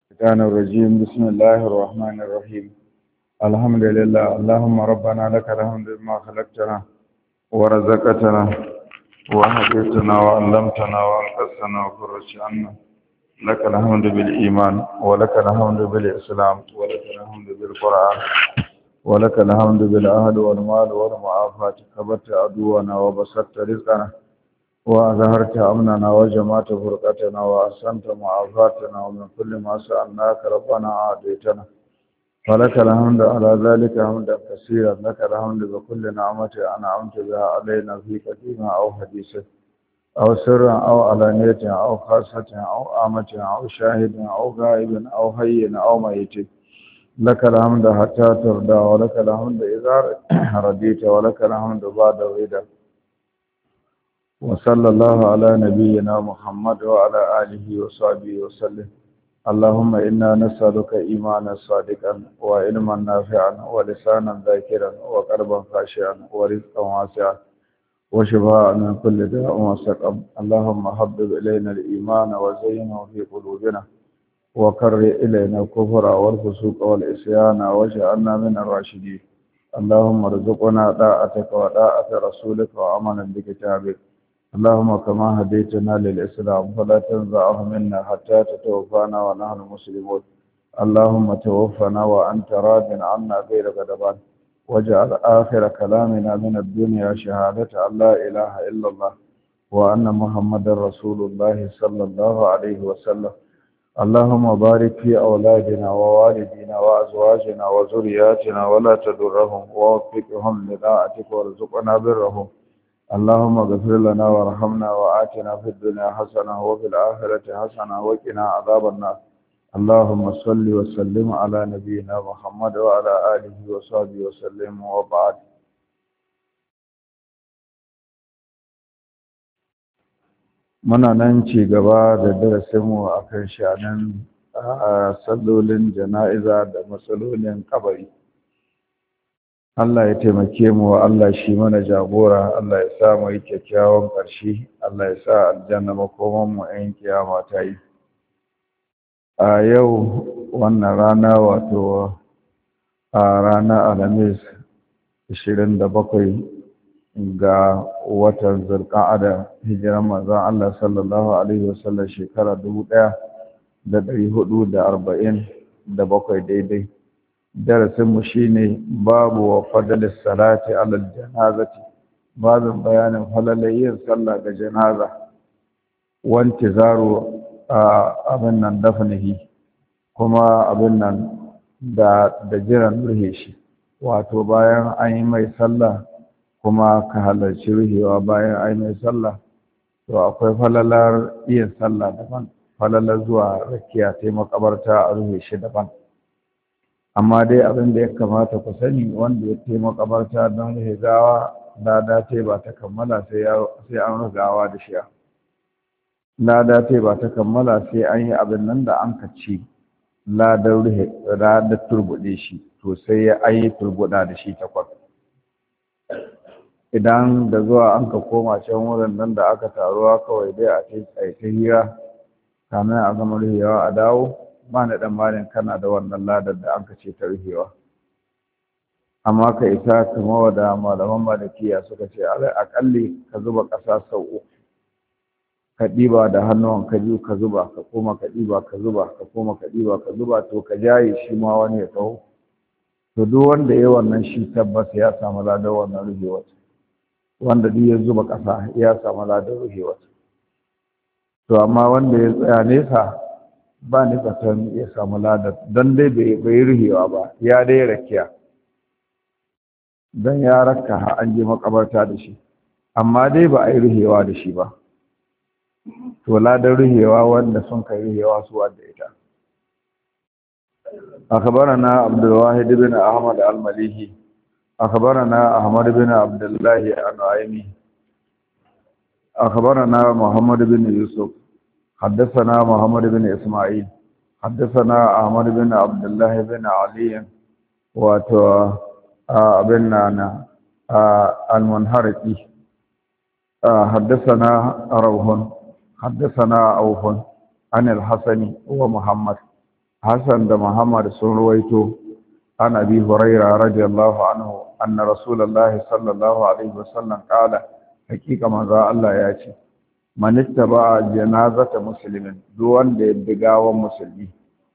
الشيطان الرجيم بسم الله الرحمن الرحيم الحمد لله اللهم ربنا لك الحمد بما خلقتنا ورزقتنا وهديتنا وعلمتنا وانقذتنا وفرجت عنا لك الحمد بالإيمان ولك الحمد بالإسلام ولك الحمد بالقرآن ولك الحمد بالأهل والمال والمعافاة كبرت عدونا وبسطت رزقنا وأظهرت أمننا وجمعت فرقتنا وأحسنت معافاتنا ومن كل ما سألناك ربنا عاديتنا فلك الحمد على ذلك حمدا كثيرا لك الحمد بكل نعمة أنعمت بها علينا في قديمة أو حديثة أو سر أو علانية أو خاصة أو آمة أو شاهد أو غائب أو حي أو ميت لك الحمد حتى ترضى ولك الحمد إذا رضيت ولك الحمد بعد رضا وصلى الله على نبينا محمد وعلى آله وصحبه وسلم اللهم إنا نسألك إيمانا صادقا وعلما نافعا ولسانا ذاكرا وقلبا خاشعا ورزقا واسعا وشفاء من كل داء وسقم اللهم حبب إلينا الإيمان وزينه في قلوبنا وكره إلينا الكفر والفسوق والعصيان واجعلنا من الراشدين اللهم ارزقنا طاعتك وطاعة رسولك وعملا بكتابك اللهم كما هديتنا للإسلام فلا تنزعه منا حتى تتوفانا ونحن مسلمون اللهم توفنا وأنت راض عنا غير غضبان واجعل آخر كلامنا من الدنيا شهادة أن لا إله إلا الله وأن محمد رسول الله صلى الله عليه وسلم اللهم بارك في أولادنا ووالدينا وأزواجنا وذرياتنا ولا تضرهم ووفقهم لطاعتك وارزقنا برهم اللهم اغفر لنا وارحمنا وآتنا في الدنيا حسنة وفي الآخرة حسنة وقنا عذاب النار اللهم صل وسلم على نبينا محمد وعلى آله وصحبه وسلم وبعد muna nan ci gaba da darasinmu a kan shanan sallolin jana'iza da matsalolin kabari Allah ya taimake mu Allah shi mana jagora Allah ya sa mu yi kyakkyawan ƙarshe Allah ya sa aljanna makoman mu in kiyama ta yi a yau wannan rana wato a ranar Alhamis 27 ga watan Zulqa'ada hijiran manzon Allah sallallahu alaihi wasallam shekara 1447 daidai darasinmu shi ne babu wa fadalis salati alal janazati babin bayanin falalayin sallah ga janaza wanti zaro abin nan dafnihi kuma abin nan da jiran ruhe shi wato bayan an yi mai sallah kuma ka halarci ruhewa bayan an yi mai sallah to akwai falalar yin sallah daban falalar zuwa rakiya ta makabarta a ruhe shi daban amma dai abin da ya kamata ku sani wanda ya taimaka makabarta don rigawa lada ce ba ta kammala sai an rigawa da shi lada ce ba ta kammala sai an yi abin nan da an kaci ladar turbuɗe shi to sai ya ayi turbuɗa da shi takwas idan da zuwa an ka koma can wurin nan da aka taruwa kawai dai a ta hira kamin a gama rihewa a dawo ba na ɗan malin kana da wannan ladar da an ka ce ta rufewa amma ka isa kama da malaman malikiya suka ce aƙalli ka zuba ƙasa sau uku ka ɗiba da hannuwan ka biyu ka zuba ka koma ka ɗiba ka zuba ka koma ka ɗiba ka zuba to ka jaye shi ma wani ya taho to duk wanda ya wannan shi tabbas ya samu ladar wannan rufewar wanda duk ya zuba ƙasa ya samu ladar rufewar to amma wanda ya tsaya nesa ba ni zaton ya samu ladar don dai bai ruhewa ba ya dai rakiya don ya raka ha an je makabarta da shi amma dai ba a yi ruhewa da shi ba to ladar ruhewa wanda sun kai ruhewa su wadda ita أخبرنا عبد الواحد بن أحمد المليحي أخبرنا أحمد بن عبد الله النعيمي أخبرنا محمد بن يوسف حدثنا محمد بن إسماعيل حدثنا أحمد بن عبد الله بن علي بن المنهرقي حدثنا روح حدثنا أوف عن الحسن ومحمد Hassan da Muhammad sun ruwaito an Abi Hurairah radiyallahu anhu anna Rasulullah sallallahu alaihi wasallam qala hakika manzo Allah ya ce man ittaba janazata muslimin duk wanda ya bi gawan musulmi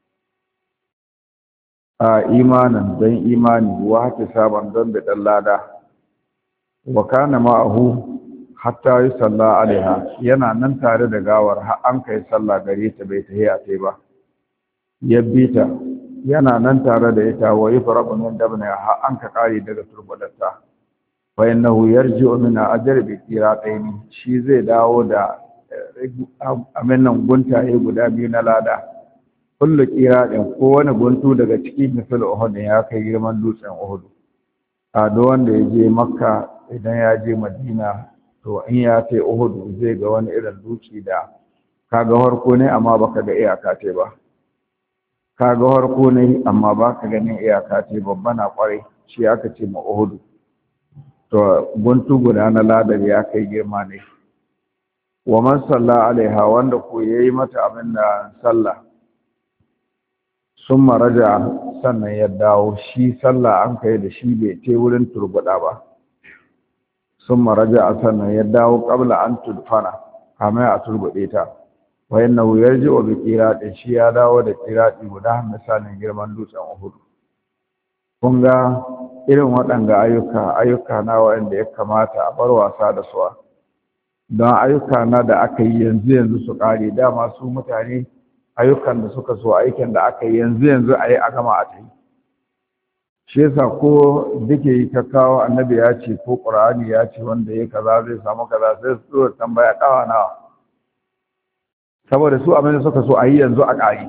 a imanin don imani wa saban don da lada wa kana ma'ahu hatta yi sallah alaiha yana nan tare da gawar har an kai sallah gare ta bai tahiya tai ba ya bita yana nan tare da ita wa yufraqu min dabna har an ka kare daga turbadarta fa innahu yarji'u min ajr bi qiratayn shi zai dawo da aminan guntaye guda biyu na lada kullu qiratin ko wani guntu daga cikin misal Uhud ya kai girman dutsen Uhud a do wanda ya je Makka idan ya je Madina to in ya tai Uhud zai ga wani irin duki da kaga harko ne amma baka ga iyaka ce ba kaga harko ne amma baka ganin iyaka ce babba na kwarai shi aka ce ma Uhud to guntu guda na ladar ya kai girma ne wa man salla alaiha wanda ko yayi mata abin da sallah sun maraja sannan ya dawo shi sallah an kai da shi bai ce wurin turbuda ba sun maraja sannan ya dawo kabla an tudfana kamar a turbude ta wayan na wuyar ji wa bikiraɗin shi ya dawo da kiraɗi guda misalin girman dutsen Uhud kun ga irin waɗanga ayyuka na wanda ya kamata a bar wasa da suwa don ayyuka na da aka yi yanzu su ƙare dama su mutane ayyukan da suka so aikin da aka yi yanzu a yi a gama a tayi shi yasa ko duke yi ta kawo annabi ya ce ko ƙur'ani ya ce wanda ya kaza zai samu kaza sai su zo tambaya kawa nawa saboda su abin da suka so a yi yanzu a ƙari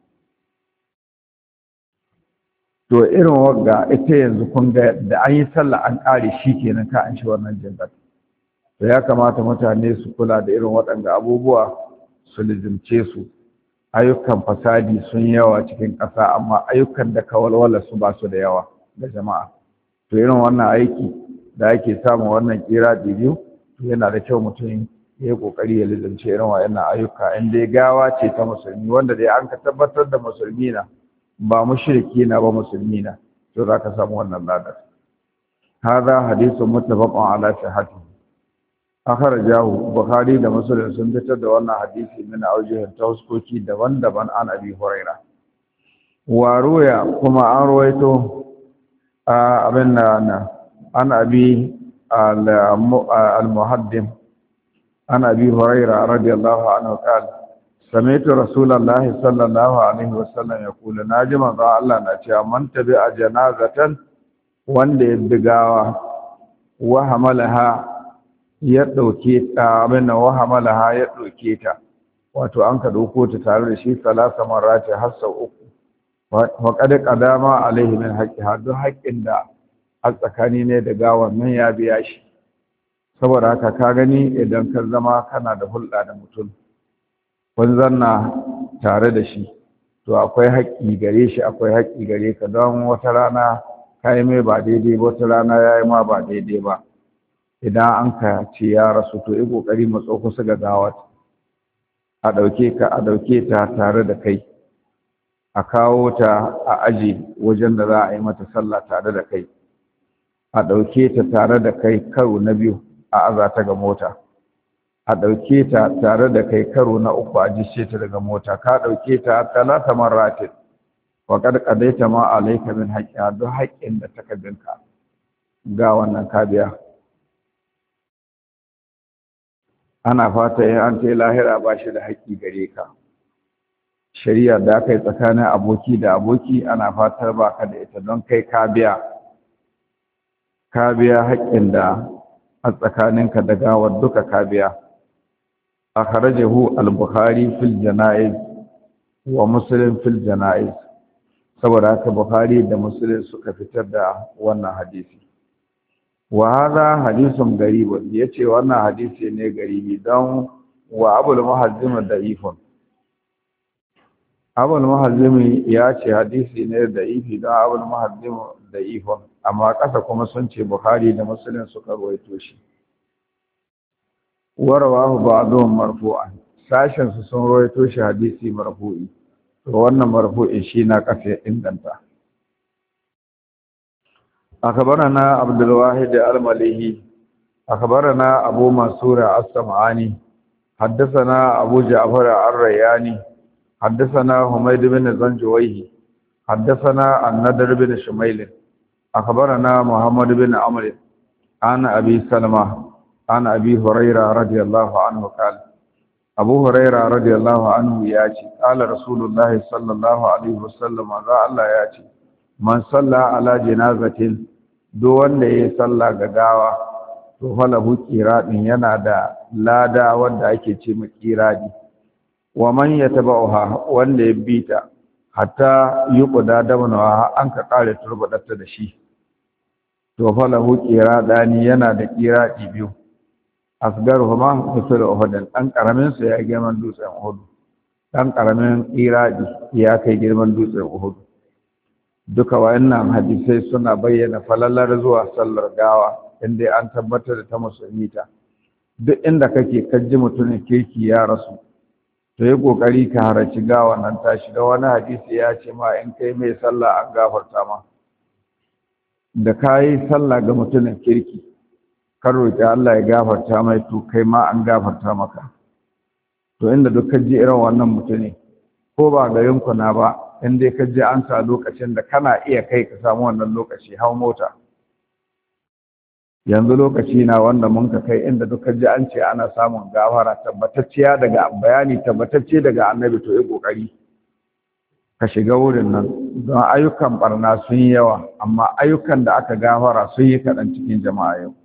to irin wagga ita yanzu kun ga da an yi sallah an ƙare shi kenan ka an shi wannan jingat to ya kamata mutane su kula da irin waɗanda abubuwa su lizimce su ayyukan fasadi sun yawa cikin ƙasa amma ayyukan da kawalwala su ba su da yawa ga jama'a to irin wannan aiki da ake samun wannan kira biyu to yana da kyau mutum ya yi ƙoƙari ya lizance irin waɗannan ayyuka in dai gawa ce ta musulmi wanda dai an ka tabbatar da musulmi na ba mushriki na ba musulmi na to za ka samu wannan ladar hada hadisun muttafaqun ala sihhatihi akhrajahu bukhari da muslim sun fitar da wannan hadisi min aujihin tawassuki daban-daban an abi huraira wa ruya kuma an ruwaito abin nan an abi al-muhaddim an abi huraira radiyallahu anhu qala sami'tu rasulullahi sallallahu alaihi wasallam yaqulu najima ga Allah na cewa man tabi'a janazatan wanda ya bigawa wa hamalaha ya ɗauke ta abin nan wa hamalaha ya ɗauke ta wato an ka ɗauko ta tare da shi salasa marrati har sau uku wa qad qadama alaihi min haqqiha duk haƙƙin da a tsakani ne da gawan nan ya biya shi saboda haka ka gani idan ka zama kana da hulɗa da mutum kun zanna tare da shi to akwai haƙƙi gare shi akwai haƙƙi gare ka don wata rana ka yi mai ba daidai ba wata rana ya yi ma ba daidai ba idan an ka ce ya rasu to yi ƙoƙari matso kusa ga gawat a ɗauke ta tare da kai a kawo ta a aji wajen da za a yi mata sallah tare da kai a ɗauke ta tare da kai karo na biyu a aza ta ga mota a ɗauke ta tare da kai karo na uku a jisce ta daga mota ka ɗauke ta talata marratin wa qad qadaita ma alayka min haqqiha duk haƙƙin da taka binka ga wannan ka biya ana fata in an tai lahira ba shi da haƙƙi gare ka shari'a da aka yi tsakanin aboki da aboki ana fatar ba ka da ita don kai ka biya haƙƙin da a tsakaninka da gawar duka ka biya akhrajahu al-bukhari fil janaiz wa muslim fil janaiz saboda haka bukhari da muslim suka fitar da wannan hadisi wa hadha hadithun garib yace wannan hadisi ne garibi don wa abul muhazzim da'ifun abul muhazzim ya ce hadisi ne da'ifi don abul muhazzim da'ifun amma kasa kuma sun ce bukhari da muslim suka rawaito shi warawahu ba'dhum marfu'an sashin su sun rawaito shi hadisi marfu'i to wannan marfu'i shi na kafa inganta. أخبرنا عبد الواحد المليهي أخبرنا أبو منصور السمعاني حدثنا أبو جعفر الرياني حدثنا حميد بن زنجويه حدثنا النضر بن شميل أخبرنا محمد بن عمرو عن أبي سلمة عن أبي هريرة رضي الله عنه قال أبو هريرة رضي الله عنه ياتي قال رسول الله صلى الله عليه وسلم قال الله ياتي man salla ala janazatin duk wanda ya salla ga gawa to falahu qiradin yana da lada wanda ake ce ma qiradi wa man yatabauha wanda ya bita hatta yuqda damnaha an ka kare turbadatta da shi to falahu qiradani yana da qiradi biyu asgaruhuma misal uhudan dan karamin su ya girman dutsen uhud dan karamin qiradi ya kai girman dutsen uhud duka wayannan hadisai suna bayyana falalar zuwa sallar gawa inda an tabbatar da ta musulmi ta duk inda kake kaji mutumin kirki ya rasu to yi kokari ka haraci gawa nan ta shiga wani hadisi ya ce ma in kai mai sallah an gafarta ma da kayi sallah ga mutumin kirki kan roƙi Allah ya gafarta mai to kai ma an gafarta maka to inda duk kaji irin wannan mutune ko ba garin ku na ba in dai ka je an sa lokacin da kana iya kai ka samu wannan lokaci hau mota yanzu lokaci na wanda mun ka kai inda duka ji an ce ana samun gafara tabbatacciya daga bayani tabbatacce daga annabi to yi kokari ka shiga wurin nan don ayyukan barna sun yi yawa amma ayyukan da aka gafara sun yi kaɗan cikin jama'a yau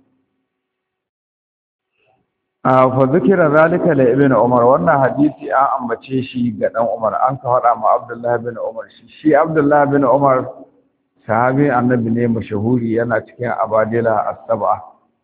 fa zikira zalika la ibn umar wannan hadisi an ambace shi ga dan umar an ka faɗa ma abdullahi bin umar shi abdullahi bin umar sahabi annabi ne mashahuri yana cikin abadila as-sab'a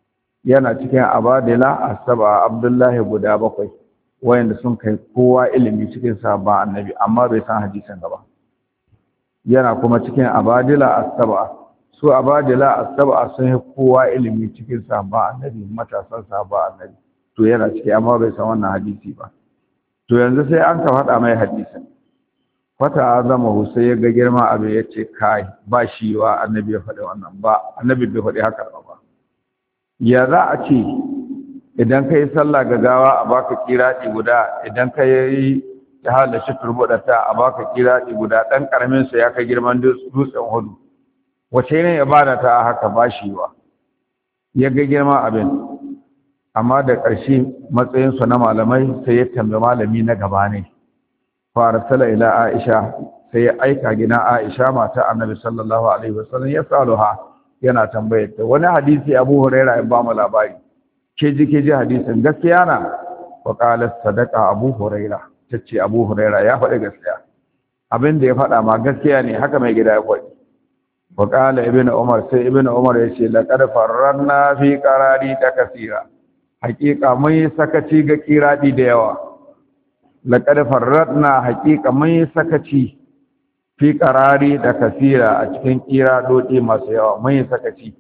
abdullahi guda bakwai wayanda sun kai kowa ilimi cikin sahabba annabi amma bai san hadisin gaba yana kuma cikin abadila as-sab'a su abadila as-sab'a sun yi kowa ilimi cikin sahabba annabi matasan sahabba annabi to yana ciki amma bai san wannan hadisi ba to yanzu sai an ka faɗa mai hadisin fata azama sai ya ga girma abu ya ce kai ba shi wa annabi ya faɗi wannan ba annabi bai faɗi haka ba ya za a ce idan ka yi sallah ga gawa a baka kiraɗi guda idan ka yi ta halashi turbudata a baka kiraɗi guda ɗan ƙaramin sa ya kai girman dutsen hudu wace ne ibada ta haka ba shi wa ya ga girma abin amma da ƙarshe matsayinsu na malamai sai ya tambayi malami na gaba ne farsala ila Aisha sai ya aika gidan Aisha mata Annabi sallallahu alaihi wasallam ya saluha yana tambayar ta wani hadisi Abu Hurairah ya ba mu labari ke ji hadisin gaskiya na wa qalat sadaqa Abu Hurairah tace Abu Hurairah ya faɗi gaskiya abin da ya faɗa ma gaskiya ne haka mai gida ya faɗi wa qala ibnu Umar sai ibnu Umar ya ce laqad farranna fi qarari takasira haƙiƙa mun yi sakaci ga kiradi da yawa laqad farratna haƙiƙa mun yi sakaci fi qarari da kasira a cikin kiradodi masu yawa mun yi sakaci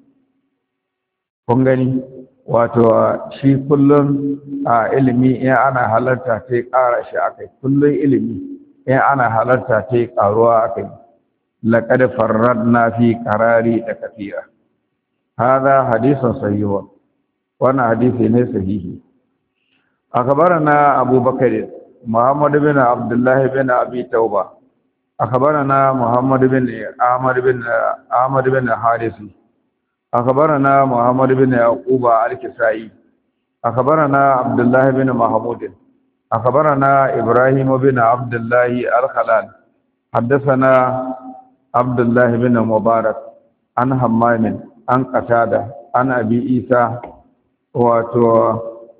kun gani wato shi kullun a ilimi in ana halarta sai ƙara shi akai kullun ilimi in ana halarta sai ƙaruwa akai laqad farratna fi qarari da kasira hada hadisun sahih wannan hadisi ne sahihi akhbarana Abu Bakr Muhammad bin Abdullah bin Abi Tauba akhbarana Muhammad bin Ahmad bin Harisi akhbarana Muhammad bin Yaqub al-Kisai akhbarana Abdullah bin Mahmud akhbarana Ibrahim bin Abdullah al-Khalal حدثنا عبد الله بن مبارك عن حمام عن قتادة عن أبي عيسى wato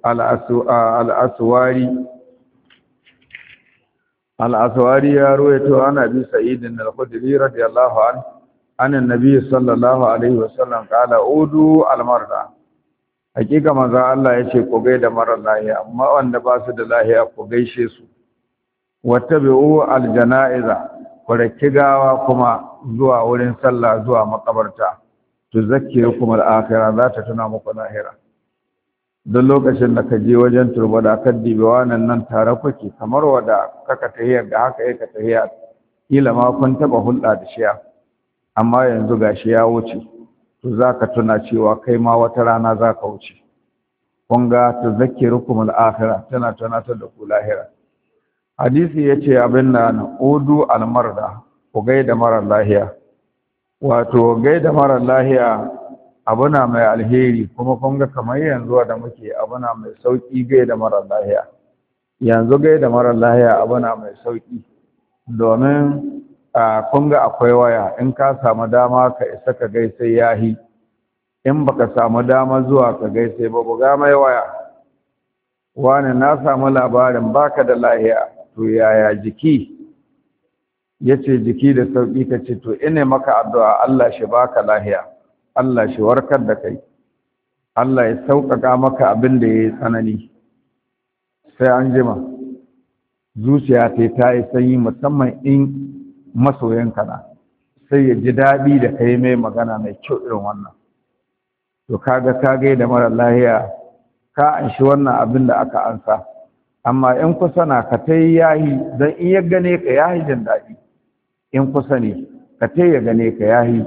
al'aswari ya ruwaito ana bi sa'idin al-khudri radiyallahu an annabi sallallahu alaihi wasallam qala udu al-marda hakika manzo Allah yace ku gaida marar lahiya amma wanda ba su da lahiya ku gaishe su wattabi'u al-janaiza ku gawa kuma zuwa wurin sallah zuwa makabarta tuzakkirukum al-akhirah za ta tuna muku lahira don lokacin da ka je wajen turbada ka dibe wannan nan tare kuke kamar wada kaka tahiyar da haka yake tahiya kila ma kun taba hulɗa da shi amma yanzu gashi ya wuce to zaka tuna cewa kai ma wata rana zaka wuce kun ga tazakkirukum al-akhirah tana tunatar da ku lahira hadisi yace abin nan udu al-marda ku gaida marar lahiya wato gaida marar lahiya abuna mai alheri kuma kun ga kamar yanzu da muke abuna mai sauki gaida marar lahiya yanzu gaida marar lahiya abuna mai sauki domin kun ga akwai waya in ka samu dama ka isa ka gaisa yahi in baka samu dama zuwa ka gaisa ba buga mai waya wani na samu labarin baka da lahiya to yaya jiki yace jiki da sauki kace to ina maka addu'a Allah shi baka lahiya Allah shi warkar da kai Allah ya sauƙaƙa maka abin da yayi tsanani sai an jima zuciya ta yi sanyi musamman in masoyanka na sai ya ji daɗi da kai mai magana mai kyau irin wannan to kaga ka gaida mara lahiya ka anshi wannan abin da aka ansa amma in kusa na ka tai yahi dan in ya gane ka yahi jin daɗi in kusa ne ka tai ya gane ka yahi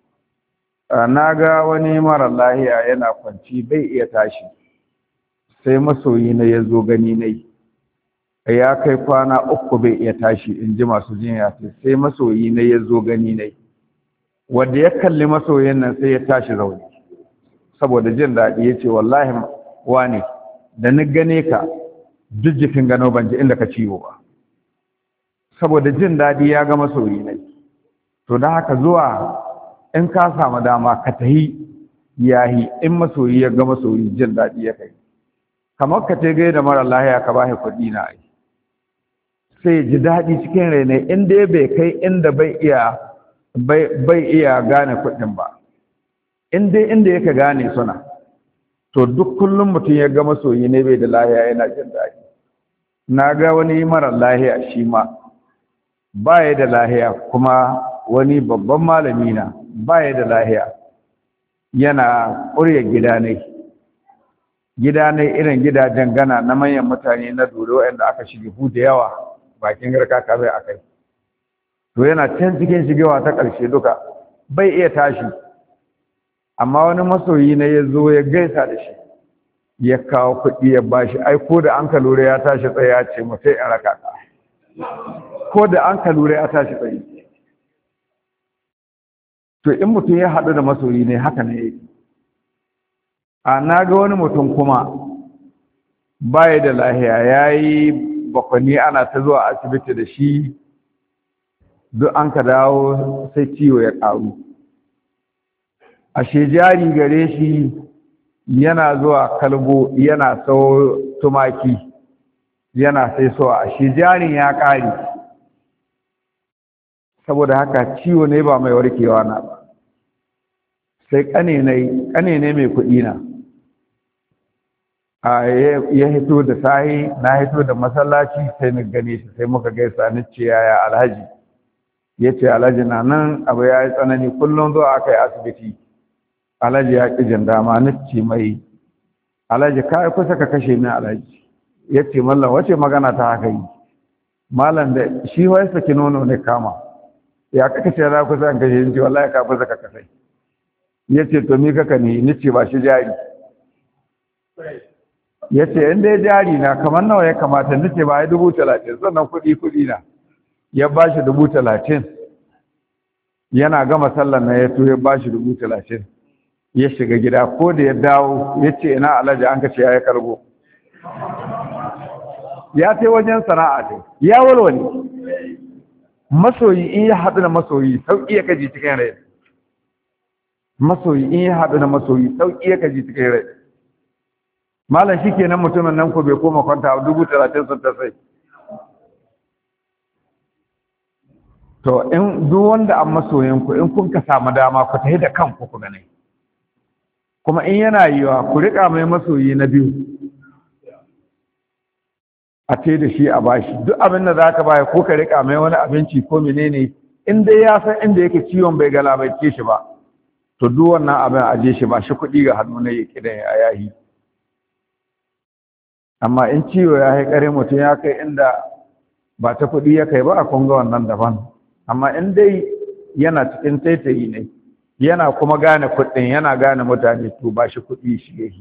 na ga wani mara lahiya yana kwanci bai iya tashi sai masoyi na ya zo gani nai ya kai kwana 3 bai iya tashi in ji masu jinya sai masoyi na ya zo gani nai wanda ya kalli masoyin nan sai ya tashi zaune saboda jin daɗi ya ce wallahi wane da ni gane ka duk jikin gano ban ji inda ka ciwo ba saboda jin daɗi ya ga masoyi nai to don haka zuwa in ka samu dama ka tahi yahi in masoyi ya ga masoyi jin daɗi ya kai kamar ka ce gai da mara lahiya ka bashi kuɗi na ai sai ji daɗi cikin rai ne in dai bai kai inda bai iya gane kuɗin ba in dai inda yake gane suna to duk kullum mutum ya ga masoyi ne bai da lahiya yana jin daɗi na ga wani mara lahiya shi ma baya da lahiya kuma wani babban malami na baya da lahiya yana ƙurya gida ne irin gidajen gana na manyan mutane na dole waɗanda aka shige hu da yawa bakin garka ka bai akai to yana can cikin shigewa ta ƙarshe duka bai iya tashi amma wani masoyi ne ya zo ya gaisa da shi ya kawo kuɗi ya bashi ai ko da an ka lura ya tashi tsaye ya ce mu sai in raka ka ko da an ka lura ya tashi tsaye to in mutum ya haɗu da masoyi ne haka ne yake a na ga wani mutum kuma baya da lahiya ya yi bakwanni ana ta zuwa asibiti da shi duk an ka dawo sai ciwo ya ƙaru ashe jari gare shi yana zuwa kalbo yana sau tumaki yana sai so ashe jarin ya ƙare saboda haka ciwo ne ba mai warkewa na ba sai ƙane ne mai kuɗi na ya hito da sahi na hito da masallaci sai na gane shi sai muka gaisa ni ce yaya alhaji ya ce alhaji na nan abu ya yi tsanani kullum zuwa aka yi asibiti alhaji ya ƙi jin dama ni ce mai alhaji ka yi kusa ka kashe min alhaji ya ce mallam wace magana ta haka yi malam da shi wai saki nono ne kama ya kaka ce za kusa an kashe ni ce wallahi ka kusa ka kasai ya ce to mi kaka ne ni ce ba shi jari ya ce in dai jari na kamar nawa ya kamata ni ce ba ya 30,000 sannan kuɗi na ya ba shi 30,000 yana gama sallar na ya to ya ba shi 30,000 ya shiga gida ko da ya dawo ya ce ina alhaji an ka ce ya yi karbo ya ce wajen sana'a ce ya walwale masoyi in ya haɗu da masoyi sauƙi ya kaji cikin rai masoyi in ya haɗu da masoyi sauƙi ya kaji cikin rai malam shi kenan mutumin nan ko bai koma kwanta a 30,000 sun ta sai to in duk wanda an masoyinku in kun ka samu dama ku tafi da kanku ku gane kuma in yana yiwa ku riƙa mai masoyi na biyu a ce da shi a bashi duk abin da za ka baya ko ka riƙa mai wani abinci ko menene in dai ya san inda yake ciwon bai galabaice shi ba to duk wannan abin a je shi ba shi kuɗi ga hannu na yake da ya yahi amma in ciwo ya haikare mutum ya kai inda ba ta kuɗi ya kai ba a kunga wannan daban amma in dai yana cikin taitayi ne yana kuma gane kuɗin yana gane mutane to ba shi kuɗi shi yake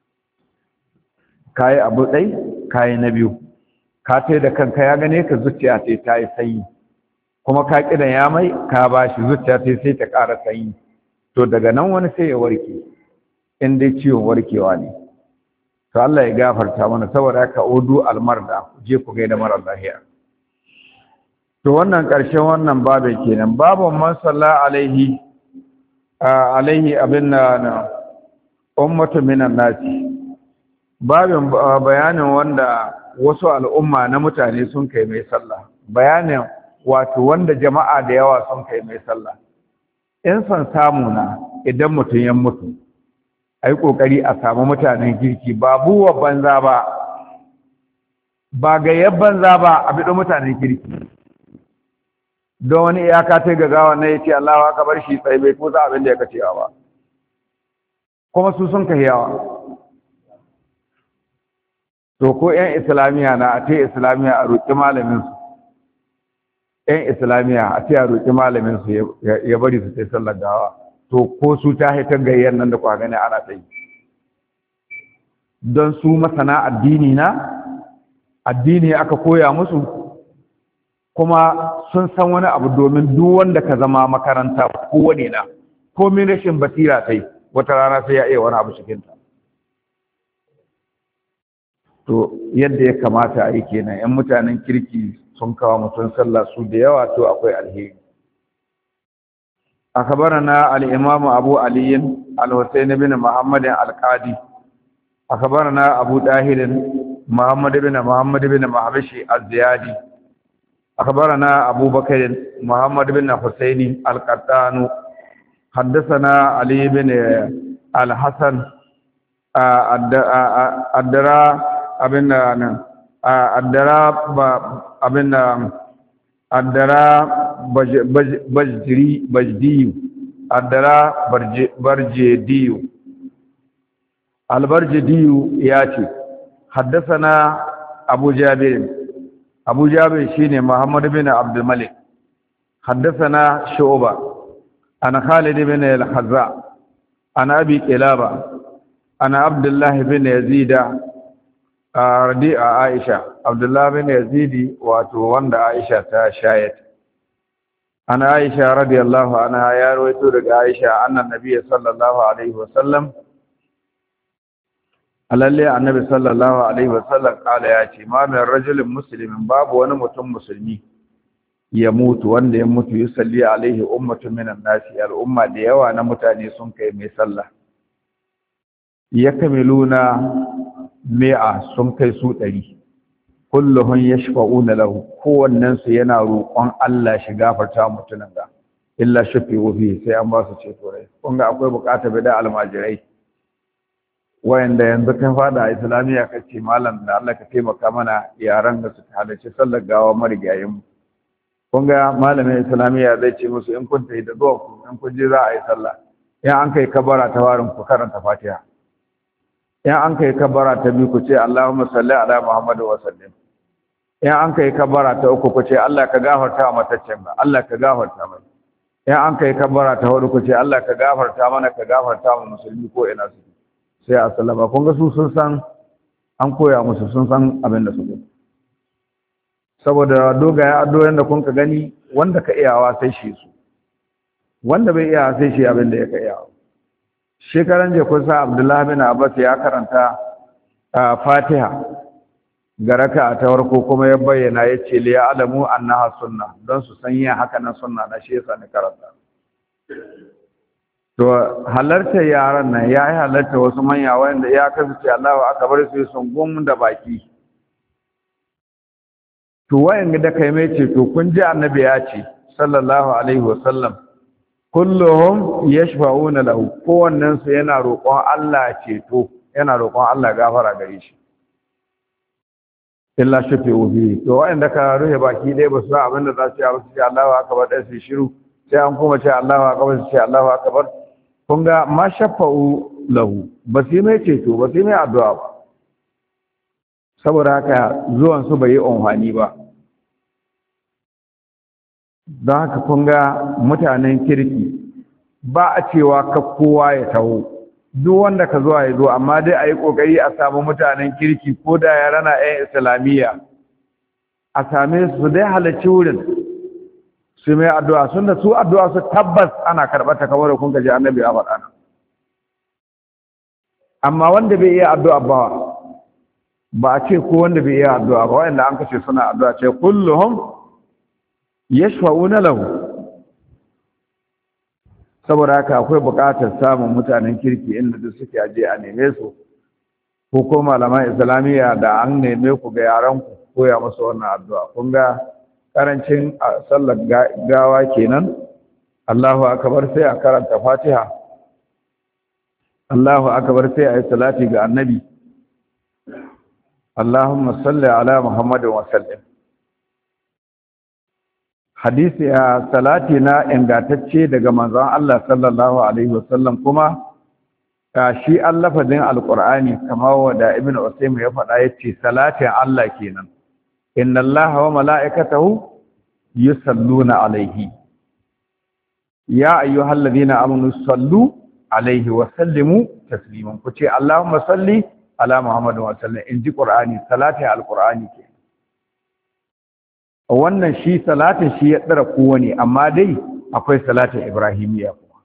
kayi abu ɗai kayi na biyu ka tai da kanka ya gane ka zuciya sai ta yi sanyi kuma ka kidan ya mai ka ba shi zuciya sai ta ƙara sanyi to daga nan wani sai ya warke in dai ciwon warkewa ne to Allah ya gafarta mana saboda haka udu almarda je ku gaida marar lahiya to wannan ƙarshen wannan babin kenan babun man salla alaihi abinna ummatu minan nasi babin bayanin wanda wasu al'umma na mutane sun kai mai sallah bayanin wato wanda jama'a da yawa sun kai mai sallah in san samu na idan mutum ya mutu ai kokari a samu mutanen kirki ba buwa banza ba gayyar banza ba a bido mutanen kirki don wani iyaka ta gagawa na yace Allahu akbar shi tsaye bai kusa abin da ya kace ba kuma su sun kai yawa to ko ƴan islamiya na a ce islamiya a roƙi malamin su ƴan islamiya a ce a roƙi malamin su ya bari su sai sallar gawa to ko su ta haitar gayyar nan da kwa gani ana tsayi don su masana addini na addini aka koya musu kuma sun san wani abu domin duk wanda ka zama makaranta ko wani na komin rashin basira sai wata rana sai ya iya wani abu cikinta to yadda ya kamata a yi kenan yan mutanen kirki sun kawo mutum sallah su da yawa to akwai alheri أخبرنا الإمام أبو علي الحسين بن محمد القاضي أخبرنا أبو طاهر محمد بن محبشي الزيادي أخبرنا أبو بكر محمد بن حسين القطان حدثنا علي بن الحسن الدرا بجدي الدرا برجدي البرجدي ياتي حدثنا أبو جابر شيني محمد بن عبد الملك حدثنا شعبة أنا خالد بن الحذاء أنا أبي كلابة أنا عبد الله بن يزيد رضيع عائشة عبد الله بن يزيد واتوند عائشة تشايت أنا عائشة رضي الله عنها يا رويت عائشة أن النبي صلى الله عليه وسلم alalle annabi sallallahu alaihi wasallam kala ya ce ma min rajulin muslimin babu wani mutum musulmi ya mutu wanda ya mutu yusalli alaihi ummatun minan nasi al'umma da yawa na mutane sun kai mai sallah yakamiluna mi'a sun kai su 100 kulluhum yashfa'una lahu kowannen su yana roƙon Allah shi gafarta mutunan ga illa shafi'u fi sai an ba su ceto rai kun ga akwai bukatar bida almajirai wayanda yanzu kan fada a islamiyya kace malam da Allah ka taimaka mana yaran da su halarci sallar gawa marigayin mu kun ga malamin islamiyya zai ce musu in kun tayi da zuwa ku in kun je za a yi sallah in an kai kabara ta warin ku karanta fatiha in an kai kabara ta biyu ku ce Allahumma salli ala Muhammad wa sallim in an kai kabara ta uku ku ce Allah ka gafarta wa mataccen ba Allah ka gafarta mai in an kai kabara ta hudu ku ce Allah ka gafarta mana ka gafarta mu musulmi ko ina su sai a sallama kun ga su sun san an koya musu sun san abin da suke saboda dogaye addu'o'in da kun ka gani wanda ka iyawa sai shi su wanda bai iyawa sai shi abin da ya ka iyawa shekaran je kusa Abdullahi bin Abbas ya karanta Fatiha ga raka'a ta farko kuma ya bayyana yace li ya'lamu annaha sunna don su san yin haka nan sunna da shi yasa ni karanta to halarta yaran nan ya yi halarta wasu manya wanda ya kasance Allahu akbar su sun gum da baki to wayan da kai mai ce to kun ji annabi ya ce sallallahu alaihi wasallam kulluhum yashfa'una lahu kowannen su yana roƙon Allah ceto yana roƙon Allah gafara gare shi illa shafi'u bi to wayan da ka ruhe baki dai ba su san abin da za su yi ba su ce Allahu akbar dai su shiru sai an kuma ce Allahu akbar su ce Allahu akbar kun ga ma shafa'u lahu ba su yi mai ceto ba su yi mai addu'a ba saboda haka zuwan su bai yi amfani ba don haka kun ga mutanen kirki ba a cewa ka kowa ya taho duk wanda ka zuwa ya zo amma dai a yi ƙoƙari a samu mutanen kirki ko da yara na 'yan islamiyya a same su dai halarci wurin su mai addu'a sun da su addu'a su tabbas ana karɓar ta kamar da kun gaji annabi a faɗa nan amma wanda bai iya addu'a ba a ce ko wanda bai iya addu'a ba wanda an kace suna addu'a ce kulluhum yashfa'una lahu saboda haka akwai buƙatar samun mutanen kirki inda duk suke aje a neme su ko malaman islamiyya da an neme ku ga yaran ku koya musu wannan addu'a kun ga karancin sallar gawa kenan Allahu akbar sai a karanta Fatiha Allahu akbar sai a yi salati ga annabi Allahumma salli ala Muhammadin wa sallim hadisi a salati na ingantacce daga manzon Allah sallallahu alaihi wasallam kuma shi allafazin alqur'ani kamar wanda ibn Usaym ya faɗa yace salatin Allah kenan inna Allaha wa mala'ikatahu yusalluna alaihi ya ayyuhalladhina amanu sallu alaihi wa sallimu tasliman kuce Allahumma salli ala Muhammadin wa sallim inji qur'ani salatin alqur'ani kenan wannan shi salatin shi ya tsara kowane amma dai akwai salatin ibrahimiyya kuma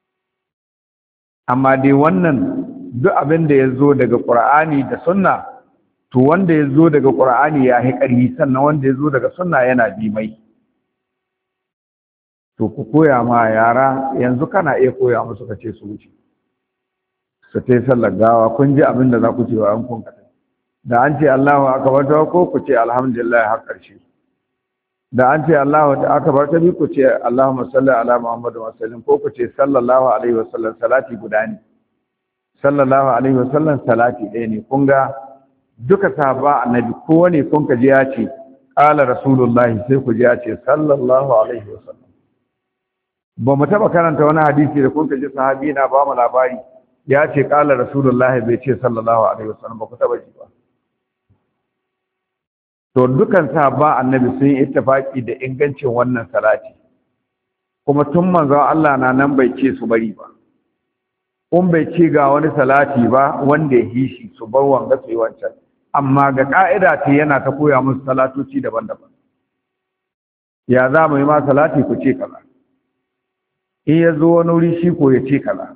amma dai wannan duk abin da ya zo daga qur'ani da sunna to wanda ya zo daga qur'ani ya yi ƙarfi sannan wanda ya zo daga sunna yana bi mai to ku koya ma yara yanzu kana iya koya musu kace su wuce su tai sallar gawa kun ji abin da za ku ce wa an kun kata da an ce Allahu akbar ko ku ce alhamdulillah har ƙarshe da an ce Allahu akbar ta bi ku ce Allahumma salli ala Muhammadin wa sallim ko ku ce sallallahu alaihi wa sallam salati guda ne sallallahu alaihi wa sallam salati ɗaya ne kun ga duka sahaba annabi kowane kun ka ji ya ce qala rasulullahi sai ku ji ya ce sallallahu alaihi wa sallam ba mu taba karanta wani hadisi da kun ka ji sahabi na ba mu labari ya ce qala rasulullahi bai ce sallallahu alaihi wa sallam ba ku taba ji ba to dukan sahaba annabi sun yi ittifaki da ingancin wannan salati kuma tun manzon Allah na nan bai ce su bari ba kun bai ce ga wani salati ba wanda ya hishi su bar wanga su yi wancan amma ga ka'ida ce yana ta koya musu salatoci daban-daban ya za mu yi ma salati ku ce kaza in ya zo wani wuri shi ko ya ce kaza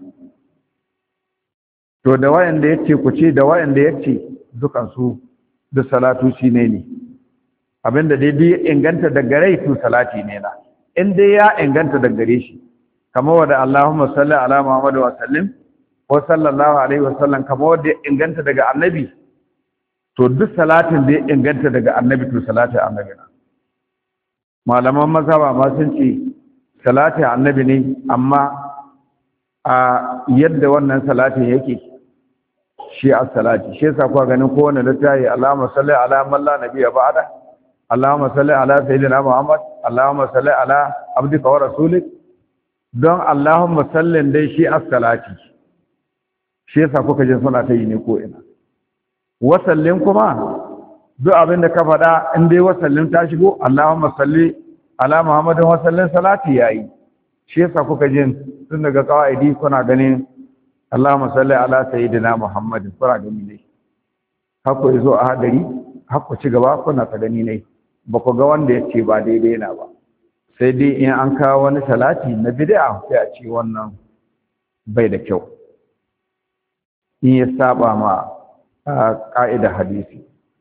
to da wayanda ya ce ku ce da wayanda ya ce dukansu duk salatoci ne abinda daidai ya inganta daga rai to salati ne na in dai ya inganta daga gare shi kamar wanda Allahumma salli ala Muhammad wa sallim ko sallallahu alaihi wa sallam kamar wanda ya inganta daga annabi to duk salatin da ya inganta daga annabi to salatin annabi na malaman mazhaba ma sun ce salatin annabi ne amma a yadda wannan salatin yake shi as-salati shi yasa kuwa ganin kowanne littafi Allahumma salli ala man la nabiyya ba'da Allahumma salli ala sayyidina Muhammad Allahumma salli ala abdika wa rasulik don Allahumma sallin dai shi as-salati shi yasa kuka jin suna ta yi ne ko ina wasallin kuma duk abin da ka faɗa in dai wasallin ta shigo Allahumma salli ala Muhammadin wa sallim salati yayi shi yasa kuka jin tun daga qawaidi kuna ganin Allahumma salli ala sayyidina Muhammadin kuna gani ne hakko yazo a hadari hakko ci gaba kuna ta gani ne ba ku ga wanda yace ba daidai na ba sai dai in an kawo wani salati na bid'a sai a ce wannan bai da kyau in ya saba ma ka'ida hadisi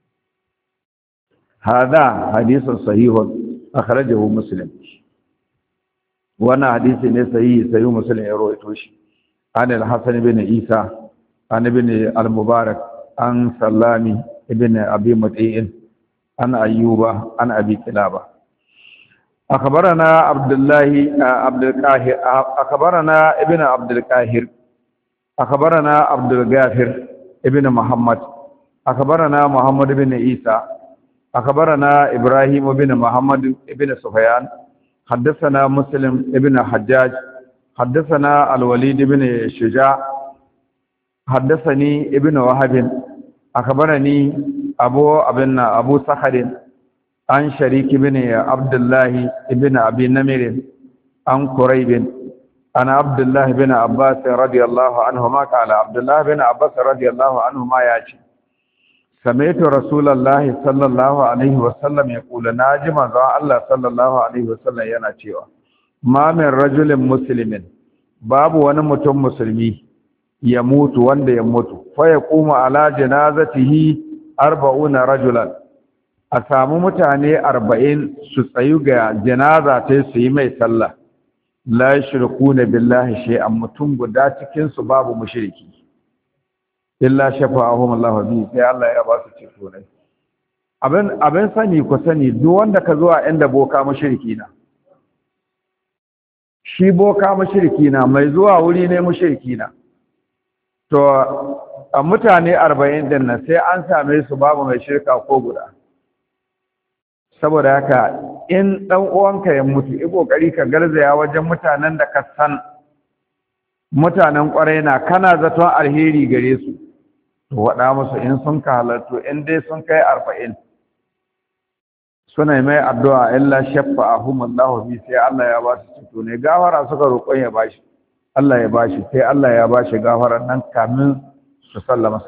hada hadisun sahihun akhrajahu muslim wannan hadisi ne sahihi muslim ya rawaito shi an al-hasan ibn isa an ibn al-mubarak an sallami ibn abi muti'in an ayyuba an abi kilaba أخبرنا عبد الله عبد القاهر أخبرنا ابن عبد القاهر أخبرنا عبد الغافر ابن محمد أخبرنا محمد بن عيسى أخبرنا إبراهيم بن محمد بن سفيان حدثنا مسلم ابن حجاج حدثنا الوليد بن شجاع حدثني ابن وهب أخبرني أبو سخر an Sharik ibn Abdullah ibn Abi Namir an Quraib an Abdullah ibn Abbas radiyallahu anhuma qala Abdullah ibn Abbas radiyallahu anhuma yace sami'tu Rasulullahi sallallahu alaihi wasallam yaqulu najima za Allah sallallahu alaihi wasallam yana cewa ma min rajulin muslimin babu wani mutum musulmi ya mutu wanda ya mutu fa yaqumu ala janazatihi 40 rajulan a samu mutane 40 su tsayu ga janaza ta su yi mai sallah la yushrikuna billahi shay'an mutum guda cikin su babu mushriki illa shafa'ahum Allah bi sai Allah ya ba su ceto ne abin sani ku sani duk wanda ka zuwa inda boka mushriki na shi boka mushriki na mai zuwa wuri ne mushriki na to a mutane 40 din nan sai an same su babu mai shirka ko guda saboda haka in dan uwanka ya mutu i kokari ka garzaya wajen mutanen da ka san mutanen kwarai na kana zaton alheri gare su to wada musu in sun ka halartu in dai sun kai 40 suna mai addu'a illa shafa'ahum Allah bi sai Allah ya ba su cito ne gafara suka roƙon ya bashi Allah ya bashi sai Allah ya bashi gafaran nan kamin su sallama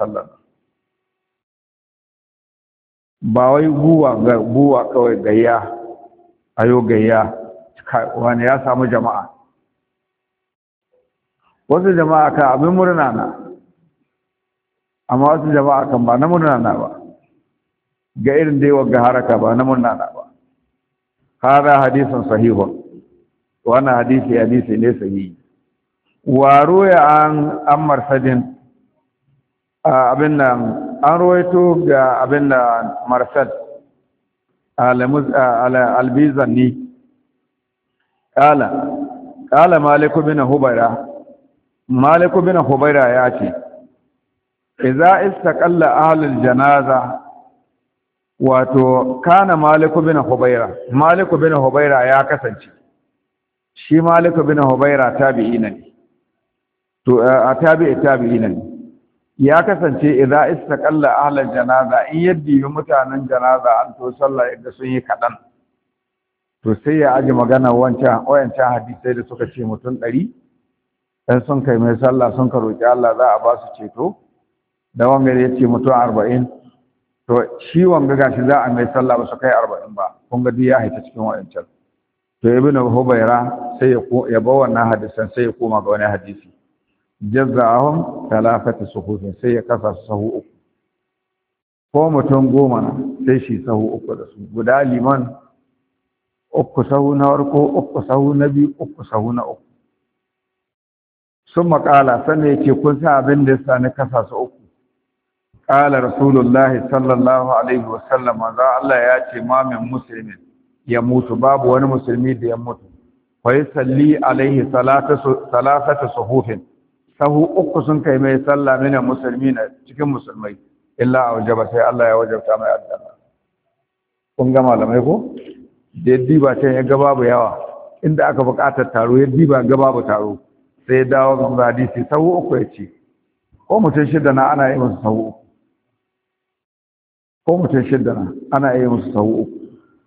ba wai buwa kawai gayya ayo gayya wani ya samu jama'a wasu jama'a ka abin murna na amma wasu jama'a kan ba na murna na ba ga irin dai wagga haraka ba na murna na ba hada hadisin sahihun wannan hadisi ne sahihi wa ruya an marsadin abin nan an ruwaito ga abin da marsad albizanni kala maliku bin hubaira ya ce idza istaqalla ahlul janaza wato kana maliku bin hubaira ya kasance shi maliku bin hubaira tabi'ina ne to tabi'ina ne ya kasance idza istaqalla ahlul janaza in yaddi mutanen janaza an to sallah yadda sun yi kadan to sai ya aji magana wancan hadisai da suka ce mutum 100 dan sun kai mai sallah sun ka roki Allah za a ba su ceto da wanga ya ce mutum 40 to shi wanga gashi za a mai sallah ba su kai 40 ba kun ga duk ya haita cikin wancan to ibnu hubayra sai ya ba wannan hadisan sai ya koma ga wani hadisi jazza'ahum talafatu suhufin sai ya kasa su sahu uku ko mutum 10 sai shi sahu uku da su guda liman uku sahu na farko uku sahu na biyu uku sahu na uku sun makala sannan yake kun sa abin da yasa na kasa su uku qala rasulullahi sallallahu alaihi wasallam za Allah ya ce ma min muslimin ya mutu babu wani musulmi da ya mutu fa yusalli alaihi salatu suhufin sahu uku sun kai mai sallah mina musulmina cikin musulmai illa wajaba sai Allah ya wajabta mai aljanna kun ga malamai ko da yaddi ba ta ya ga babu yawa inda aka buƙatar taro yaddi ba ga babu taro sai ya dawo ga hadisi sahu uku ya ce ko mutum shida na ana yi musu sahu uku ko mutum shida na ana yi musu sahu uku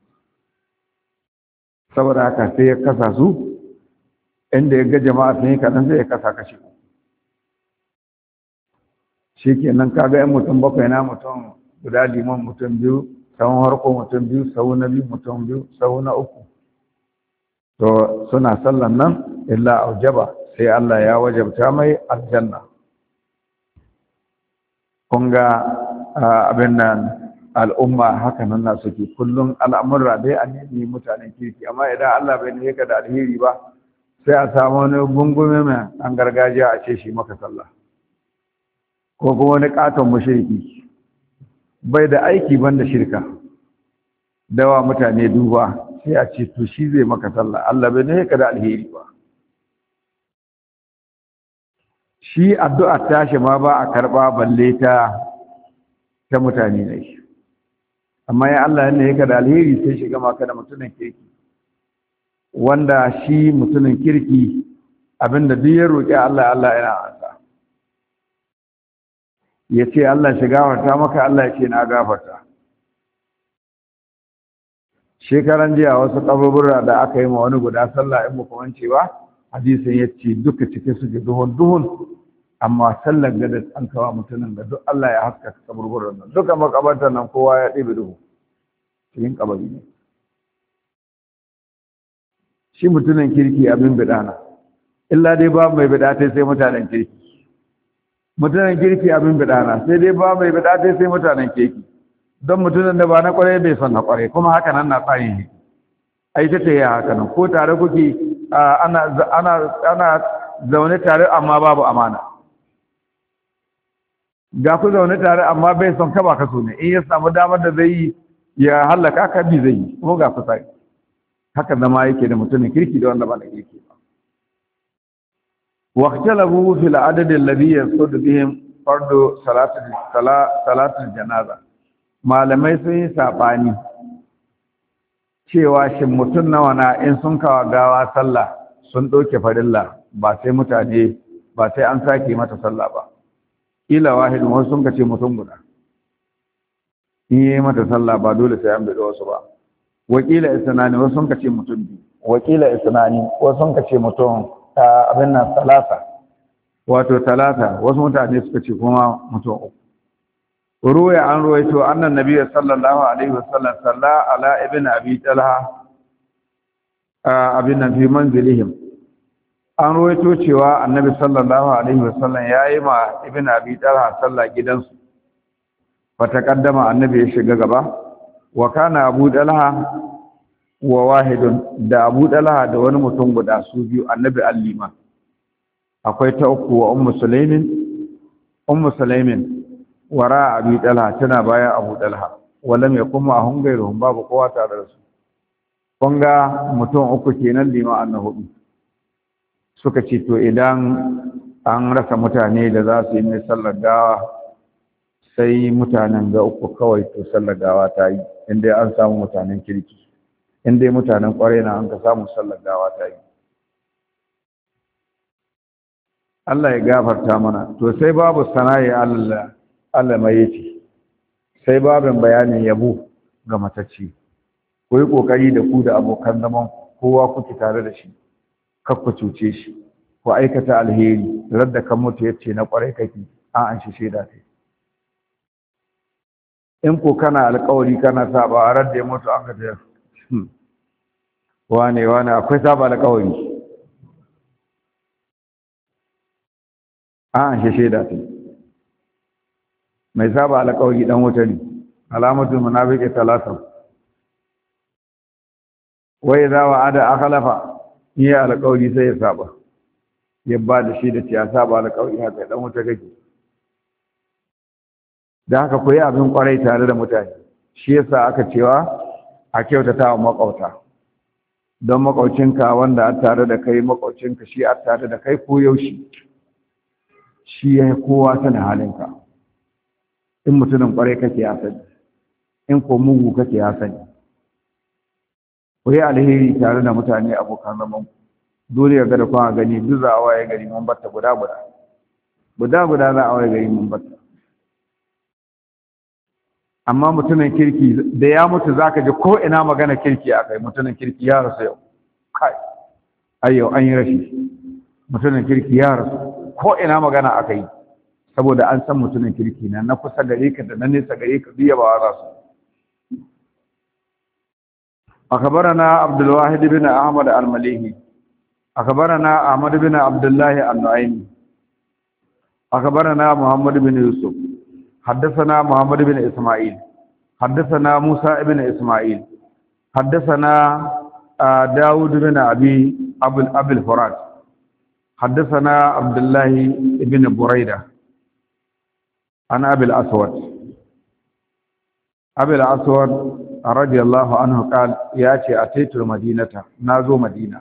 saboda haka sai ya kasa su inda ya ga jama'a sun yi kaɗan sai ya kasa kashi uku shi kenan kaga yan mutum bakwai na mutum guda liman mutum biyu sahun harko mutum biyu sahu na biyu mutum biyu sahu na uku to suna sallan nan illa aujaba sai Allah ya wajabta mai aljanna kun ga abin nan al'umma haka nan na suke kullum al'amurra dai an yi mutanen kirki amma idan Allah bai ne ka da alheri ba sai a samu wani gungume mai an gargajiya a ce shi maka sallah ko kuma wani katon mushriki bai da aiki banda shirka dawa mutane duba sai a ce to shi zai maka sallah Allah bai ne ka da alheri ba shi addu'a tashi ma ba a karba balle ta mutane ne amma ya Allah ne ka da alheri sai shiga maka da mutumin kirki wanda shi mutumin kirki abinda duk ya roki Allah yana ansa ya ce Allah shi gafarta maka Allah ya ce na gafarta shekaran jiya wasu kaburbura da aka yi ma wani guda sallah in muku wance ba hadisin yace duka cikin su duhun amma sallar da an kawo mutumin da duk Allah ya haska kaburburan nan duka makabartan nan kowa ya ɗebe duhu cikin kabari ne shi mutumin kirki abin bidana illa dai ba mai bidata sai mutanen kirki mutumin kirki abin bidana sai dai ba mai bidata sai mutanen kirki don mutumin da ba na kware bai son na kware kuma haka nan na tsari ne ai ta yi haka nan ko tare kuke ana zaune tare amma babu amana ga ku zaune tare amma bai son ka ba ka so ne in ya samu damar da zai yi ya hallaka ka bi zai yi kuma ga kusa haka zama yake da mutumin kirki da wanda ba da kirki ba waqtalabu fil adad alladhi yasud bihim fardu salatul janaza malamai sun yi sabani cewa shin mutum nawa na in sun kawo gawa sallah sun ɗauke farilla ba sai an sake mata sallah ba ila wahidun wasu sun kace mutum guda in yi mata sallah ba dole sai an bi wasu ba wakila isnani wasu sun kace mutum biyu wakila isnani wasu sun kace mutum abin nan talata wato talata wasu mutane suka ce kuma mutum uku ruwaya an ruwaito annan nabiyyi sallallahu alaihi wasallam salla ala ibn abi talha abin nan fi manzilihim an ruwaito cewa annabi sallallahu alaihi wasallam yayi ma ibn abi talha sallah gidansu fa taqaddama annabi ya shiga gaba wa kana abu talha wa wahidun da abu talha da wani mutum guda su biyu annabi allima akwai ta uku wa ummu sulaimin wara abi talha tana bayan abu talha walam yakun ma'ahum ghayruhum babu kowa tare da su kun ga mutum uku kenan lima annahu suka ce to idan an rasa mutane da za su yi mai sallar gawa sai mutanen ga uku kawai to sallar gawa ta yi inda an samu mutanen kirki inda mutanen kwarai na an ka samu sallar gawa ta yi Allah ya gafarta mana to sai babu sana'i Allah mai yace sai babin bayanin yabo ga matacci ku yi kokari da ku da abokan zaman kowa kuke tare da shi kar ku cuce shi ku aikata alheri radda kan mutu yace na kwarai kake an shi sheda kai in ko kana alƙawari kana saba radda ya mutu an ka ta wane akwai saba alƙawari an shi sheda kai mai saba alƙawari dan wuta ne alamatul munafiqi talata wai za wa ada akhlafa yi alƙawari sai ya saba ya ba da shi da ciya saba alƙawari haka dan wuta kake da haka koyi abin kwarai tare da mutane shi yasa aka cewa a kyautata wa makauta don makaucinka wanda a tare da kai makaucinka shi a tare da kai ko yaushe shi ya kowa sanin halinka in mutumin kwarai kake ya sani in ko mugu kake ya sani ku yi alheri tare da mutane abokan zaman dole ya ga da kuma gani duk za a waye gari mun batta guda za a waye gari mun batta amma mutumin kirki da ya mutu zaka ji ko ina magana kirki a kai mutumin kirki ya rasu yau kai ayyau an yi rashi mutumin kirki ya rasu ko ina magana aka yi saboda an san mutumin kirki na kusa gare ka da na nesa gare ka biya ba za su أخبرنا عبد الواحد بن أحمد المليحي أخبرنا أحمد بن عبد الله النعيمي أخبرنا محمد بن يوسف حدثنا محمد بن إسماعيل حدثنا موسى بن إسماعيل حدثنا داود بن أبي الفرات حدثنا عبد الله بن بريدة عن أبي الأسود رضي الله عنه قال ياتي اتيت المدينه نازو مدينه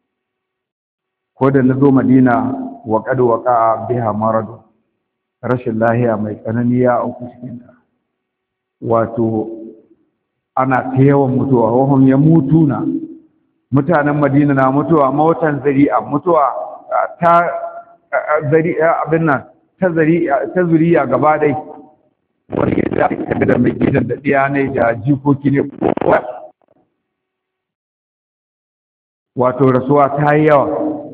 كودا نزو مدينه وقد وقع بها مرض rashin lahiya mai tsanani ya auku cikin ta wato ana ta yawan mutuwa wahum ya mutuna mutanen madina na mutuwa mautan zari'a mutuwa ta zari'a abin nan ta zuriya gaba dai wani ya da mai gidan da ɗiya ne da jikoki ne kowa wato rasuwa ta yi yawa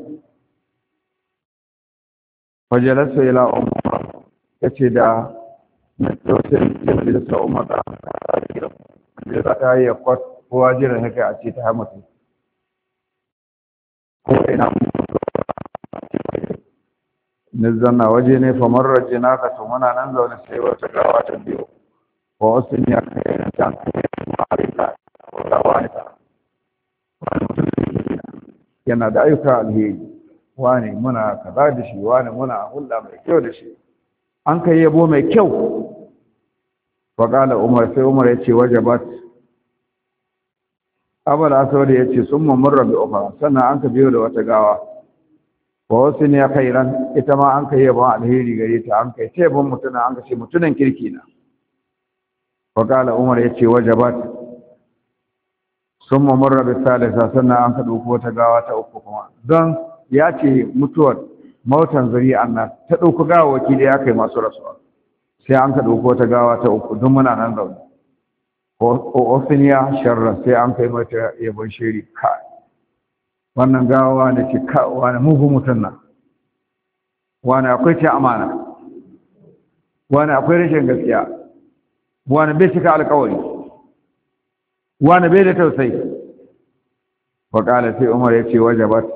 fajalasa ila umar yace da mutum da sa umar da ta yi kwat kowa jiran haka a ce ta mutu ko ina na zanna waje ne famar rajina ka to muna nan zaune sai wata gawa ta biyo wa wasu ya kai na can ma'arika wata wani ta yana da ayyuka alheri wani muna kaza da shi wani muna hulɗa mai kyau da shi an kai yabo mai kyau faƙala umar sai umar ya ce wajabat abul aswad ya ce sun mamurra bi ukhra sannan an ka biyo da wata gawa wa wasu ne khairan ita ma an kai yabon alheri gare ta an kai yabon mutuna an ce mutunan kirki na faƙala umar ya ce wajabat sun mamurra bi salisa sannan an ka ɗauko wata gawa ta uku kuma don ya ce mutuwar mautan zuri'an nan ta ɗauko gawawaki da ya kai masu rasuwa sai an ka ɗauko wata gawa ta uku don muna nan zaune osiniya sharra sai an kai mata yabon shiri ka wannan gawa da ce ka wani mugun mutum na wani akwai ce amana wani akwai rashin gaskiya wani bai cika alkawari wani bai da tausayi faƙala sai umar ya ce wajabat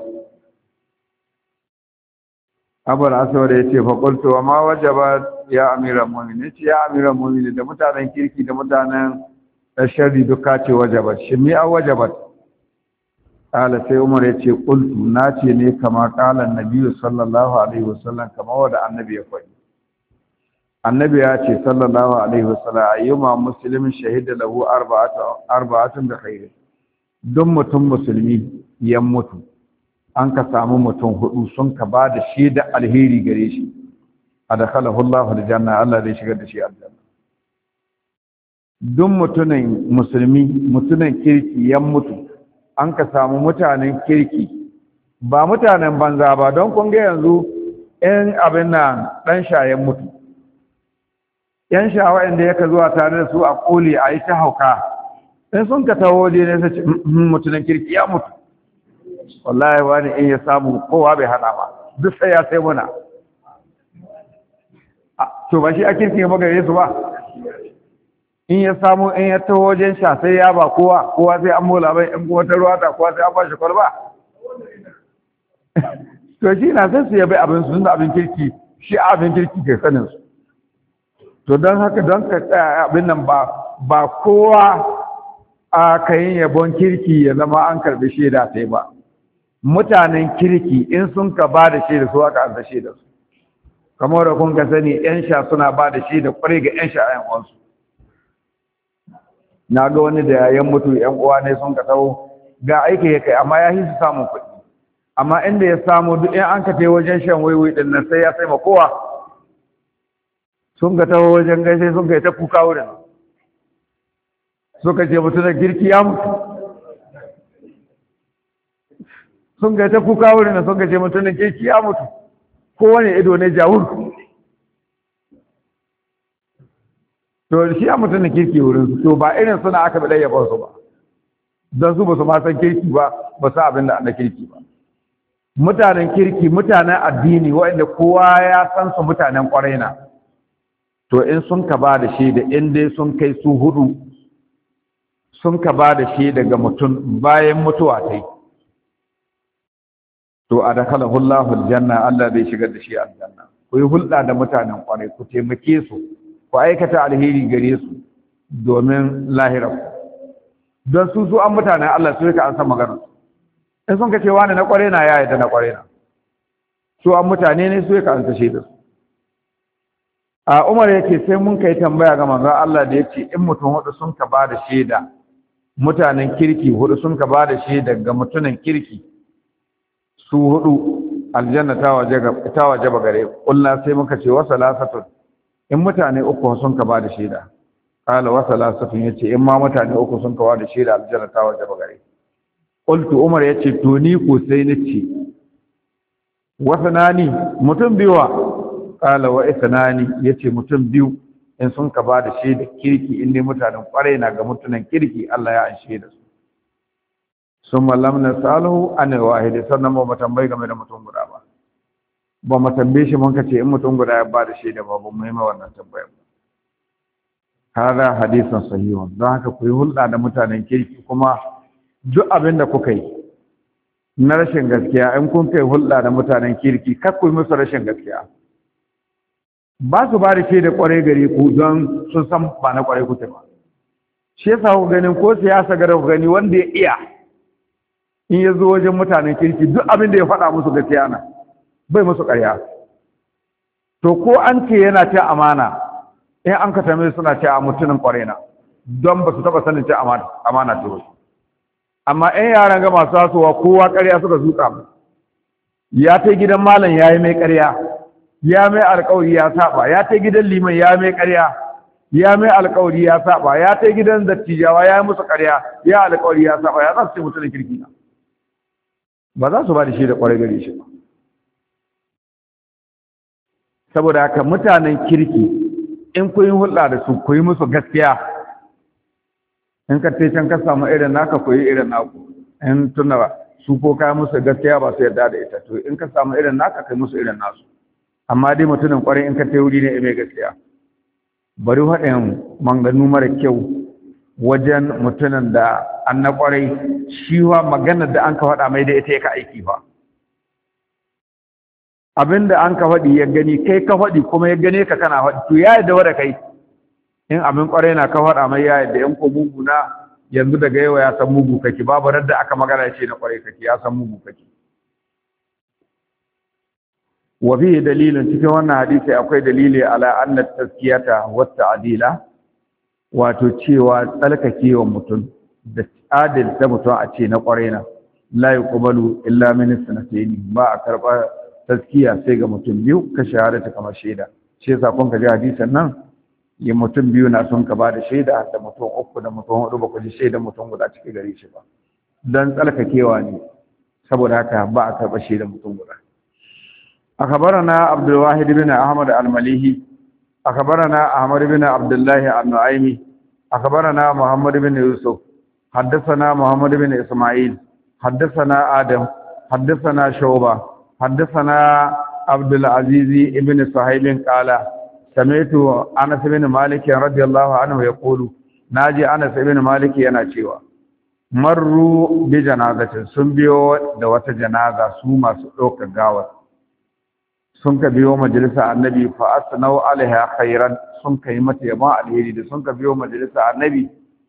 abul aswad ya ce faƙultu wa ma wajabat ya amiran mu'minin ce ya amiran mu'minin da mutanen kirki da mutanen sharri duka ce wajabat shi mi a wajabat qala sai umar ya ce qultu na ce ne kama qala annabi sallallahu alaihi wasallam kama wanda annabi ya faɗi annabi ya ce sallallahu alaihi wasallam ayyuma muslimin shahida lahu arba'atun da khair duk mutum musulmi ya mutu an ka samu mutum hudu sun ka ba da shaida alheri gare shi adkhalahu Allahu aljanna Allah zai shigar da shi aljanna duk mutumin musulmi mutumin kirki ya mutu an ka samu mutanen kirki ba mutanen banza ba don kun ga yanzu ɗan abin nan ɗan shayen mutu ‘yan sha'awa'in da yaka zuwa tare da su a ƙoli a yi ta hauka in sun ka taho waje ne sai mutumin kirki ya mutu wallahi wani in ya samu kowa bai hana ba duk sai ya sai muna to ba shi a kirki magare su ba in ya samu in ya taho wajen sha sai ya ba kowa sai an mola bai in kuma ta ruwa ta kowa sai an ba shi kwalba to shi na sai su yabai abin su da abin kirki shi abin kirki ke sanin su to don haka don ka tsaya abin nan ba kowa a kayin yabon kirki ya zama an karbi shaida sai ba mutanen kirki in sun ka ba da shaida su aka an shaida su kamar da kun ka sani yan sha suna ba da shaida kwarai ga yan sha yan uwansu na ga wani da yayan mutu yan uwa ne sun ka taho ga aiki ya kai amma ya yi su samun kuɗi amma inda ya samu duk in an ka tai wajen shan waiwai din nan sai ya sai ma kowa sun ka taho wajen gaishe sun ka yi ta kuka wurin suka ce mutu da girki ya mutu sun ka yi ta kuka wurin sun ka ce mutu da girki ya mutu kowane ido ne jawur to shi ya mutu da kirki wurin su to ba irin suna aka bi ɗaya su ba don su ba su ma san kirki ba ba su abin da ana kirki ba mutanen kirki mutanen addini waɗanda kowa ya san su mutanen ƙwarai na to in sun ka ba da shi da in dai sun kai su hudu sun ka ba da shi daga mutum bayan mutuwa ta yi to a da kala hullahu aljanna Allah zai shigar da shi aljanna ku yi hulɗa da mutanen ƙwarai ku taimake su ku aikata alheri gare su domin lahirar don su an mutanen Allah su ka an san maganar in sun ka ce wani na ƙwarai na ya yi da na ƙwarai na su an mutane ne su ka an tashe da su a Umar yake sai mun kai tambaya ga manzon Allah da yace in mutum hudu sun ka bada shaida mutanen kirki hudu sun ka bada shaida ga mutunan kirki su hudu aljanna ta waje ba gare kullu sai muka ce wa salasatun in mutane uku sun ka bada shaida qala wa salasatun yace in ma mutane uku sun ka bada shaida aljanna ta waje ba gare qultu Umar yace to ni ko sai nace wa sanani mutum biwa qala wa ithnani yace mutum biyu in sun ka ba da shaida kirki in ne mutanen kwarai na ga mutunan kirki Allah ya anshe da su summa lam nasaluhu an wahid sannan ba mu tambayi game da mutum guda ba mu tambaye shi mun kace in mutum guda ya ba da shaida ba mu yi ma wannan tambayar hada hadisin sahihun don haka ku yi hulɗa da mutanen kirki kuma duk abin da kuka yi na rashin gaskiya in kun kai hulɗa da mutanen kirki kar ku yi musu rashin gaskiya ba su ba da shaida kwarai gare ku don sun san ba na kwarai kuke ba shi yasa ku ganin ko siyasa ga ku gani wanda ya iya in ya zo wajen mutanen kirki duk abin da ya faɗa musu gaskiya na bai musu ƙarya to ko an ce yana ce amana in an ka tambaye suna ce a mutumin kwarai na don ba su taɓa sanin ce amana ce wasu amma in yaran ga masu tasowa kowa ƙarya suka zuƙa ya ta gidan malam ya yi mai ƙarya ya mai alƙawari ya saba ya ta gidan liman ya mai ƙarya ya mai alƙawari ya saba ya ta gidan dattijawa ya yi musu ƙarya ya alƙawari ya saba ya za su ce mutumin kirki na ba za su ba da shi da ƙwarai gare shi ba saboda haka mutanen kirki in kun yi hulɗa da su ku yi musu gaskiya in ka ce can ka samu irin naka ku yi irin naku in tuna su ko ka musu gaskiya ba su yarda da ita to in ka samu irin naka kai musu irin nasu amma dai mutumin ƙwarai in ka ta wuri ne mai gaskiya bari haɗin manganu mara kyau wajen mutumin da an na ƙwarai shi wa maganar da an ka faɗa mai da ita yaka aiki ba abinda an ka faɗi ya gani kai ka faɗi kuma ya gane ka kana faɗi to ya yadda wada kai in abin ƙwarai na ka faɗa mai ya yadda yan ko mugu na yanzu daga yawa ya san mugu kake babu da aka magana ce na ƙwarai kake ya san mugu kake wa fihi dalilin cikin wannan hadisi akwai dalili ala anna tazkiyata wa ta'dila wato cewa tsalkakewa mutum da adil da mutum a ce na ƙwarai na la yuqbalu illa min sanatayn ba a karɓa taskiya sai ga mutum biyu ka shahadata kamar shaida shi yasa kun ka ji hadisan nan ya mutum biyu na son ka bada shaida da mutum uku da mutum hudu ba ku ji shaida mutum guda cike gare shi ba dan tsalkakewa ne saboda haka ba a karɓa shaida mutum guda أخبرنا عبد الواحد بن أحمد المليهي أخبرنا أحمد بن عبد الله النعيمي أخبرنا محمد بن يوسف حدثنا محمد بن إسماعيل حدثنا آدم حدثنا شعبة حدثنا عبد العزيز بن صهيب قال سمعت أنس بن مالك رضي الله عنه يقول ناجي أنس بن مالك يناشيوا مروا بجنازة سنبيو دوات جنازة سوما سلوك الغاوة sun ka biyo majalisa annabi fa asnau alaiha khairan sun kai mata yaba alheri da sun ka biyo majalisa annabi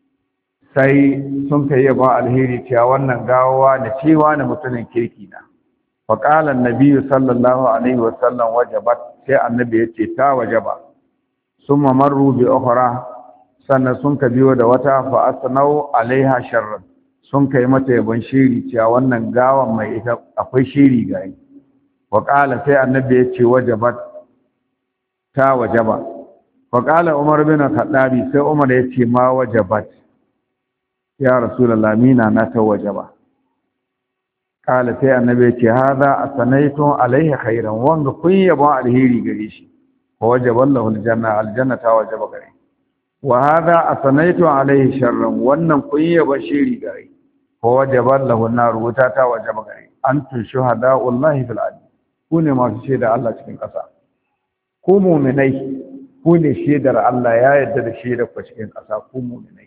sai sun kai yaba alheri cewa wannan gawawa da cewa na mutumin kirki na fa qala annabi sallallahu alaihi wasallam wajabat sai annabi ya ce ta wajaba summa marru bi ukhra sannan sun ka biyo da wata fa asnau alaiha sharran sun kai mata yaban shiri cewa wannan gawan mai ita akwai shiri ga yi waƙala sai annabi ya ce wajabat ta wajaba waƙala umar bin khattabi sai umar ya ce ma wajabat ya rasulullah mina na ta wajaba ƙala sai annabi ya ce hadha asanaytum alaihi khairan wanga kun yaba alheri gare shi wa wajaba lahu aljanna ta wajaba gare wa hadha asanaytum alaihi sharran wannan kun yaba shiri gare wa wajaba lahu an-nar wuta ta wajaba gare antum shuhada'ullahi fil ard ku ne masu shaidar Allah cikin ƙasa ku muminai ku ne shaidar Allah ya yarda da shaidar ku cikin ƙasa ku muminai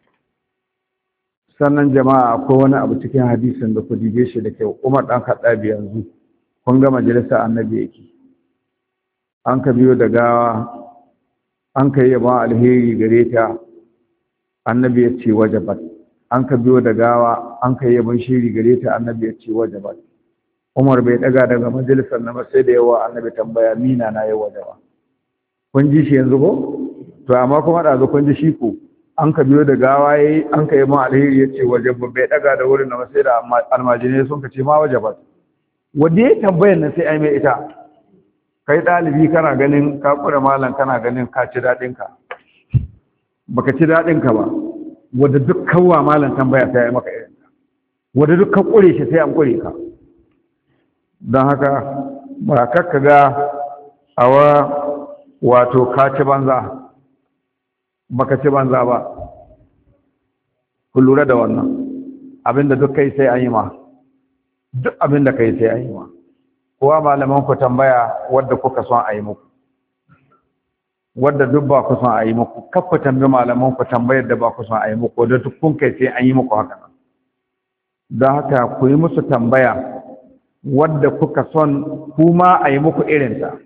sannan jama'a akwai wani abu cikin hadisin da ku dige shi da kyau Umar dan Khattabi yanzu kun ga majalisa annabi yake an ka biyo da gawa an ka yi ba alheri gare ta annabi ya ce wajabat an ka biyo da gawa an ka yi ban shiri gare ta annabi ya ce wajabat Umar bai daga majalisar na sai da yawa annabi tambaya mina na yawa jaba kun ji shi yanzu ko to amma kuma da zo kun ji shi ko an ka biyo da gawa yayi an ka yi ma alheri yace wajaba bai daga da wurin na sai da almajine sun ka ce ma wajaba wanda ya tambayar nan sai ai mai ita kai dalibi kana ganin ka kura mallan kana ganin ka ci dadin ka baka ci dadin ka ba wanda duk kawwa mallan tambaya sai ai maka irin wanda duk ka kure shi sai an kure ka don haka ba kakka ga awa wato ka ci banza baka ci banza ba ku lura da wannan abinda duk kai sai an yi ma duk abinda kai sai an yi ma kowa malaman ku tambaya wadda kuka son a yi muku wadda duk ba ku son a yi muku kafa tambayi malaman ku tambayar da ba ku son a yi muku wadda duk kun kai sai an yi muku haka nan don haka ku yi musu tambaya wadda kuka son kuma a yi muku irinta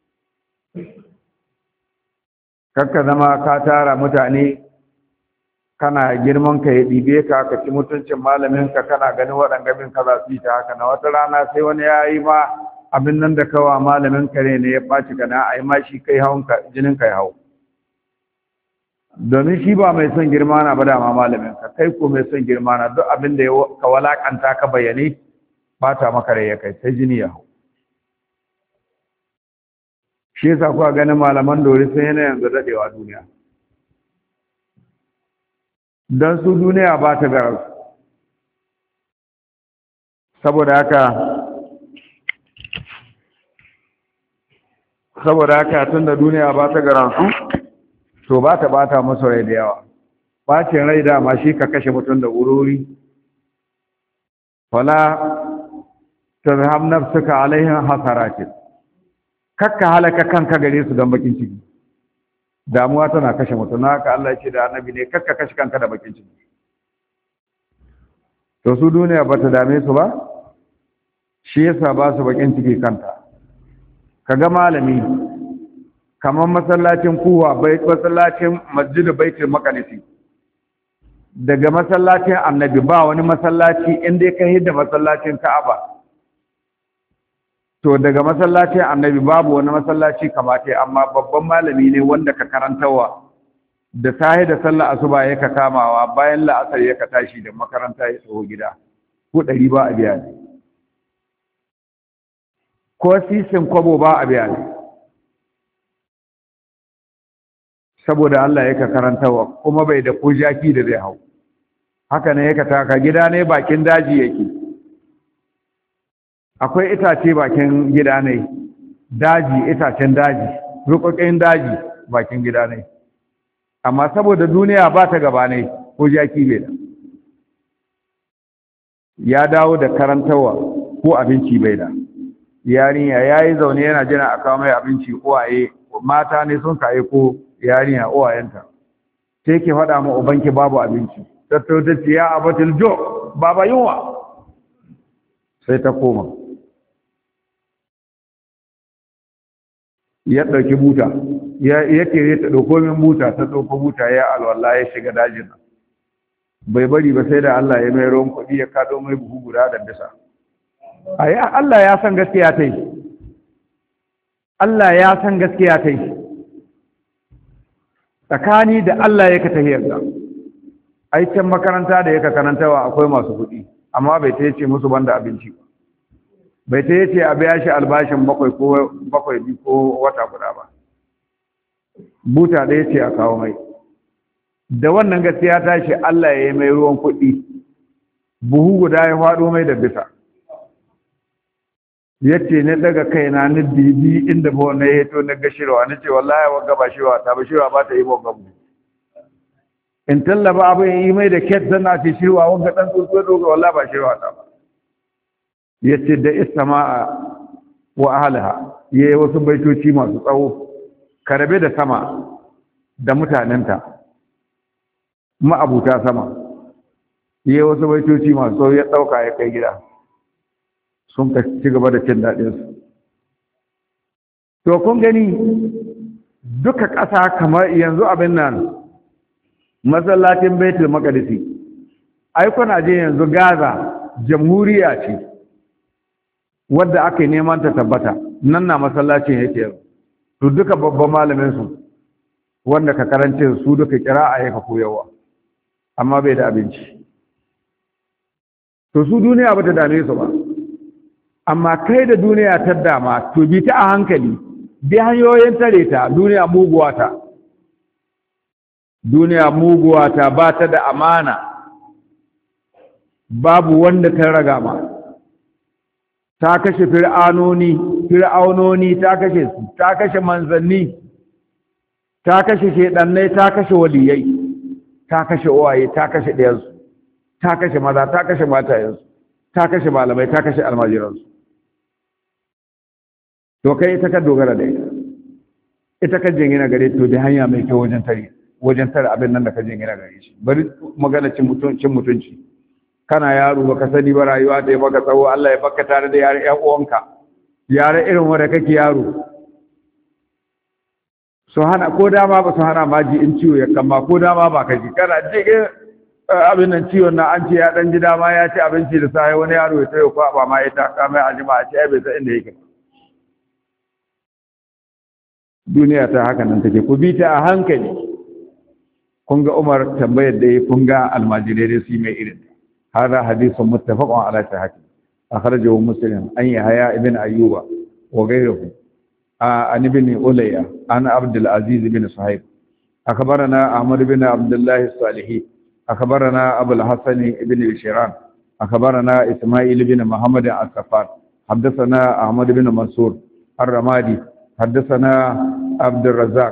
kakka zama ka tara mutane kana girman ka ya ɗibe ka ka ci mutuncin malamin ka kana ganin waɗanda bin ka za su yi ta haka na wata rana sai wani ya yi ma abin nan da kawa malamin ka ne ya ɓaci ka na a yi ma shi kai hawan jinin ka ya hau domin shi ba mai son girma na ba dama malamin ka kai ko mai son girma na duk abin da ka walakanta ka bayyane bata maka rai ya kai sai jini ya hau shi yasa kuwa ganin malaman dori sun yana yanzu daɗewa duniya don su duniya ba ta gara saboda haka tun da duniya ba ta gara su to ba ta bata musu rai da yawa bacin rai dama shi ka kashe mutum da wurori fala tazhab nafsuka alaihim hasaratin kakka halaka kanka gare su don bakin ciki damuwa tana kashe mutum haka Allah ya ce da annabi ne kakka kashe kanka da bakin ciki to su duniya ba ta dame su ba shi yasa ba su bakin ciki kanta kaga malami kamar masallacin kuwa masallacin masjidu baitul maqdis daga masallacin annabi ba wani masallaci inda ka hidda masallacin ka'aba to daga masallacin annabi babu wani masallaci kamata amma babban malami ne wanda ka karantawa da sahi da sallah asuba yake kamawa bayan la'asar yake tashi da makaranta ya tsawo gida ko 100 ba a biya ne ko sisin kwabo ba a biya ne saboda Allah yake karantawa kuma bai da ko jaki da zai hau haka ne yake taka gida ne bakin daji yake akwai itace bakin gida ne daji itacen daji rukokin daji bakin gida ne amma saboda duniya ba ta gaba ne ko jaki bai da ya dawo da karantawa ko abinci bai da yarinya yayi zaune yana jira a kawo mai abinci uwaye mata ne sun kai ko yarinya uwayenta sai ke faɗa ma ubanki babu abinci tattauta ce ya abatul jo baba yunwa sai ta koma ya ɗauki buta ya kere ta ɗauko min buta ta ɗauko buta ya alwala ya shiga dajin nan bai bari ba sai da Allah ya mai ruwan kuɗi ya kaɗo mai buhu guda da bisa Allah ya san gaskiya ta yi Allah ya san gaskiya ta yi tsakani da Allah ya ka tahiyar da aikin makaranta da yaka karantawa akwai masu kuɗi amma bai ta yace musu banda abinci ba bai ta yace a biya shi albashin bakwai ko wata guda ba buta da yace a kawo mai da wannan gaskiya ta shi Allah ya yi mai ruwan kuɗi buhu guda ya faɗo mai da bisa yace ne daga kaina ni bibi inda ba wannan ya to na gashirwa nace wallahi wanga ba shirwa ta ba shirwa ba ta yi bon gabu in tallaba abin yi mai da ket zana ce shirwa wanga dan tsuntsu doga wallahi ba shirwa ta ba yace da isma'a wa ahliha yayi wasu baitoci masu tsawo karabe da sama da mutanenta ma'abuta sama yayi wasu baitoci masu tsawo ya dauka ya kai gida sun ka ci gaba da cin daɗinsu. To, kun gani duka ƙasa kamar yanzu abin nan masallacin Baitul Maqdisi, ai kuna je yanzu Gaza jamhuriya ce wadda aka yi neman ta tabbata, nan na masallacin yake yanzu. To, duka babban malaminsu wanda ka karance su duka kira a yaka koyawa, amma bai da abinci. To, su duniya ba ta dame su ba. Amma kai da duniya ta dama to bi ta a hankali bi hanyoyin tare ta duniya muguwa ta ba ta da amana babu wanda ta raga ma ta kashe fir'aunoni ta kashe su ta kashe manzanni ta kashe shedannai ta kashe waliyai ta kashe uwaye ta kashe ɗayansu ta kashe maza ta kashe matayensu ta kashe malamai ta kashe almajiransu to kai ita ka dogara da ita ka jingina gare to da hanya mai kyau wajen tare abin nan da ka jingina gare shi bari magana cin mutunci kana yaro baka sani ba rayuwa ta yi baka tsawo Allah ya baka tare da yare ƴan uwanka yare irin wanda kake yaro su hana ko dama ba su hana maji in ciwo ya kama ko dama ba ka ji kana jige abin nan ciwon na an ce ya dan ji dama ya ci abinci da sai wani yaro ya tayo kwaba ma ita kamar ajima a ce ai bai san inda yake duniya ta haka nan take ku bi ta a hankali kun ga Umar tambayar da ya kun ga almajirai da su mai irin hada hadisun muttafaqun ala sahih akhrajahu muslim an yahya ibn ayyuba wa ghayruhu an ibn ulayya an abdul aziz ibn suhaib akhbarana ahmad ibn abdullah as-salihi akhbarana abul hasan ibn shiran akhbarana isma'il ibn muhammad as-safar حدثنا احمد بن منصور الرمادي حدثنا عبد الرزاق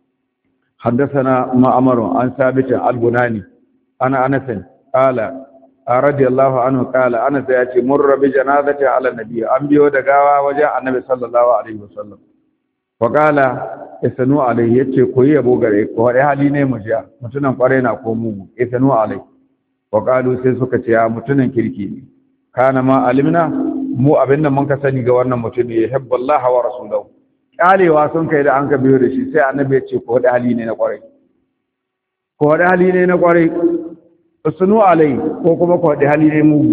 حدثنا معمر عن ثابت البناني انا انس قال رضي الله عنه قال انس ياتي مر بجنازه على النبي ان بيو da gawa wajen annabi sallallahu alaihi wasallam وقال isanu alaihi yace koyi yabo gare ko wai hali ne mujiya mutunan kware na ko mugu isanu alaihi وقالوا sai suka ce ya mutunan kirki ne kana ma alimna mu abinda mun ka sani ga wannan mutum ya habballah wa rasuluhu kalewa sun kai da an ka biyo da shi sai annabi ya ce ko da hali ne na kwarai ko da hali ne na kwarai sunu alai ko kuma ko da hali ne mugu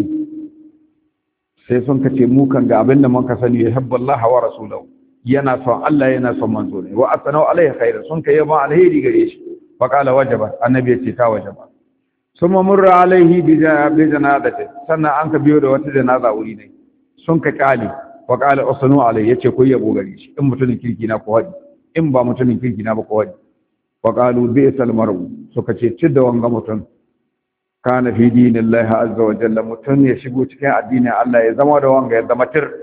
sai sun ka ce mu kan ga abinda mun ka sani ya habballah wa rasuluhu yana son Allah yana son manzo ne wa asnau alai khair sun kai ma alheri gare shi fa qala wajaba annabi ya ce ta wajaba summa murra alaihi bi janazati sannan an ka biyo da wata janaza wuri ne sun ka kale wa qala usnu alai yace ko yabo gare shi in mutumin kirki na ko wadi in ba mutumin kirki na ba ko wadi wa qalu bi'sal mar'u suka ce cidda wanga mutum kana fi dinillahi azza wa jalla mutum ya shigo cikin addinin Allah ya zama da wanga ya zama tir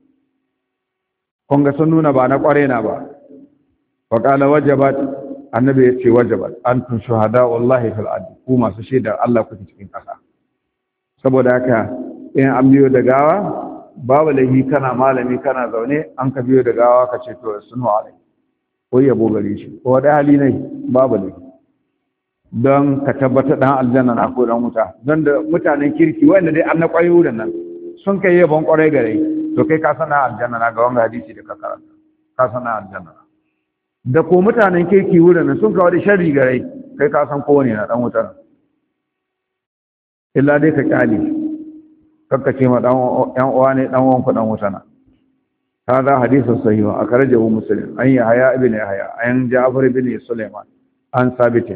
kun ga sun nuna ba na kware na ba wa qala wajabat annabi yace wajabat antum shuhada wallahi fil ard ku masu shaida Allah kuke cikin kasa saboda haka in an biyo da gawa babu lahi kana malami kana zaune an ka biyo da gawa ka ce to sunu alai ko yabo gare shi ko da hali ne babu lahi don ka tabbata dan aljanna na ko dan wuta don da mutanen kirki wanda dai an na kwayo da nan sun kai yabon kwarai gare to kai ka sana aljanna na ga wanga hadisi da ka karanta ka sana aljanna da ko mutanen kirki wurin nan sun kawo da sharri gare kai ka san kowane na dan wuta illa dai ka kyale kakkace ma dan yan uwa ne dan uwan ku dan wuta na hada hadisu sahih akhrajahu muslim an yahya ibn yahya an ja'far ibn sulaiman an sabit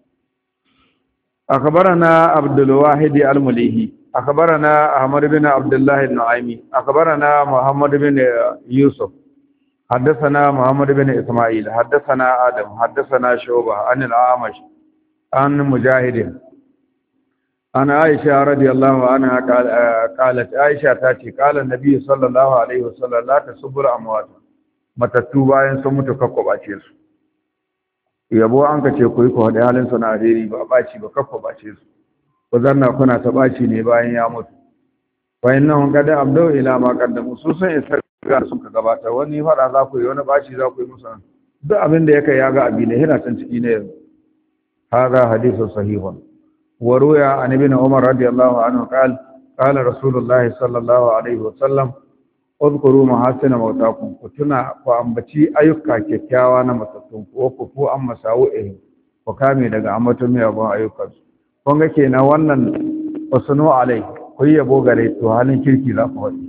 akhbarana abdul wahid al-mulihi akhbarana ahmad ibn abdullah al-nuaimi akhbarana muhammad ibn yusuf حدثنا محمد بن اسماعيل حدثنا آدم حدثنا شعبة عن الأعمش عن مجاهد عن عائشة رضي الله عنها قالت عائشة تاتي قال النبي صلى الله عليه وسلم لا تسبوا الأموات matattu bayan sun mutu kakko bace su yabo an ka ce ku yi ko da halin su na alheri ba baci ba kakko bace su ku zanna kuna ta baci ne bayan ya mutu wa innahum qad abdu ila ma qaddamu su sun isa ga sun ka gabata wani fada za ku yi wani baci za ku yi musu duk abin da yake ya ga abi ne yana can ciki ne yanzu hada hadithu sahihun wa ruya an ibn umar radiyallahu anhu qala rasulullahi sallallahu alaihi wasallam udhkuru mahasina mautakum ku tuna ku ambaci ayyuka kyakkyawa na matattun ku ku fu an masawu'ih ku kame daga ambaton miyagun ayyukan kun ga kenan wannan usnu alai ku yabo gare to halin kirki za ku wadi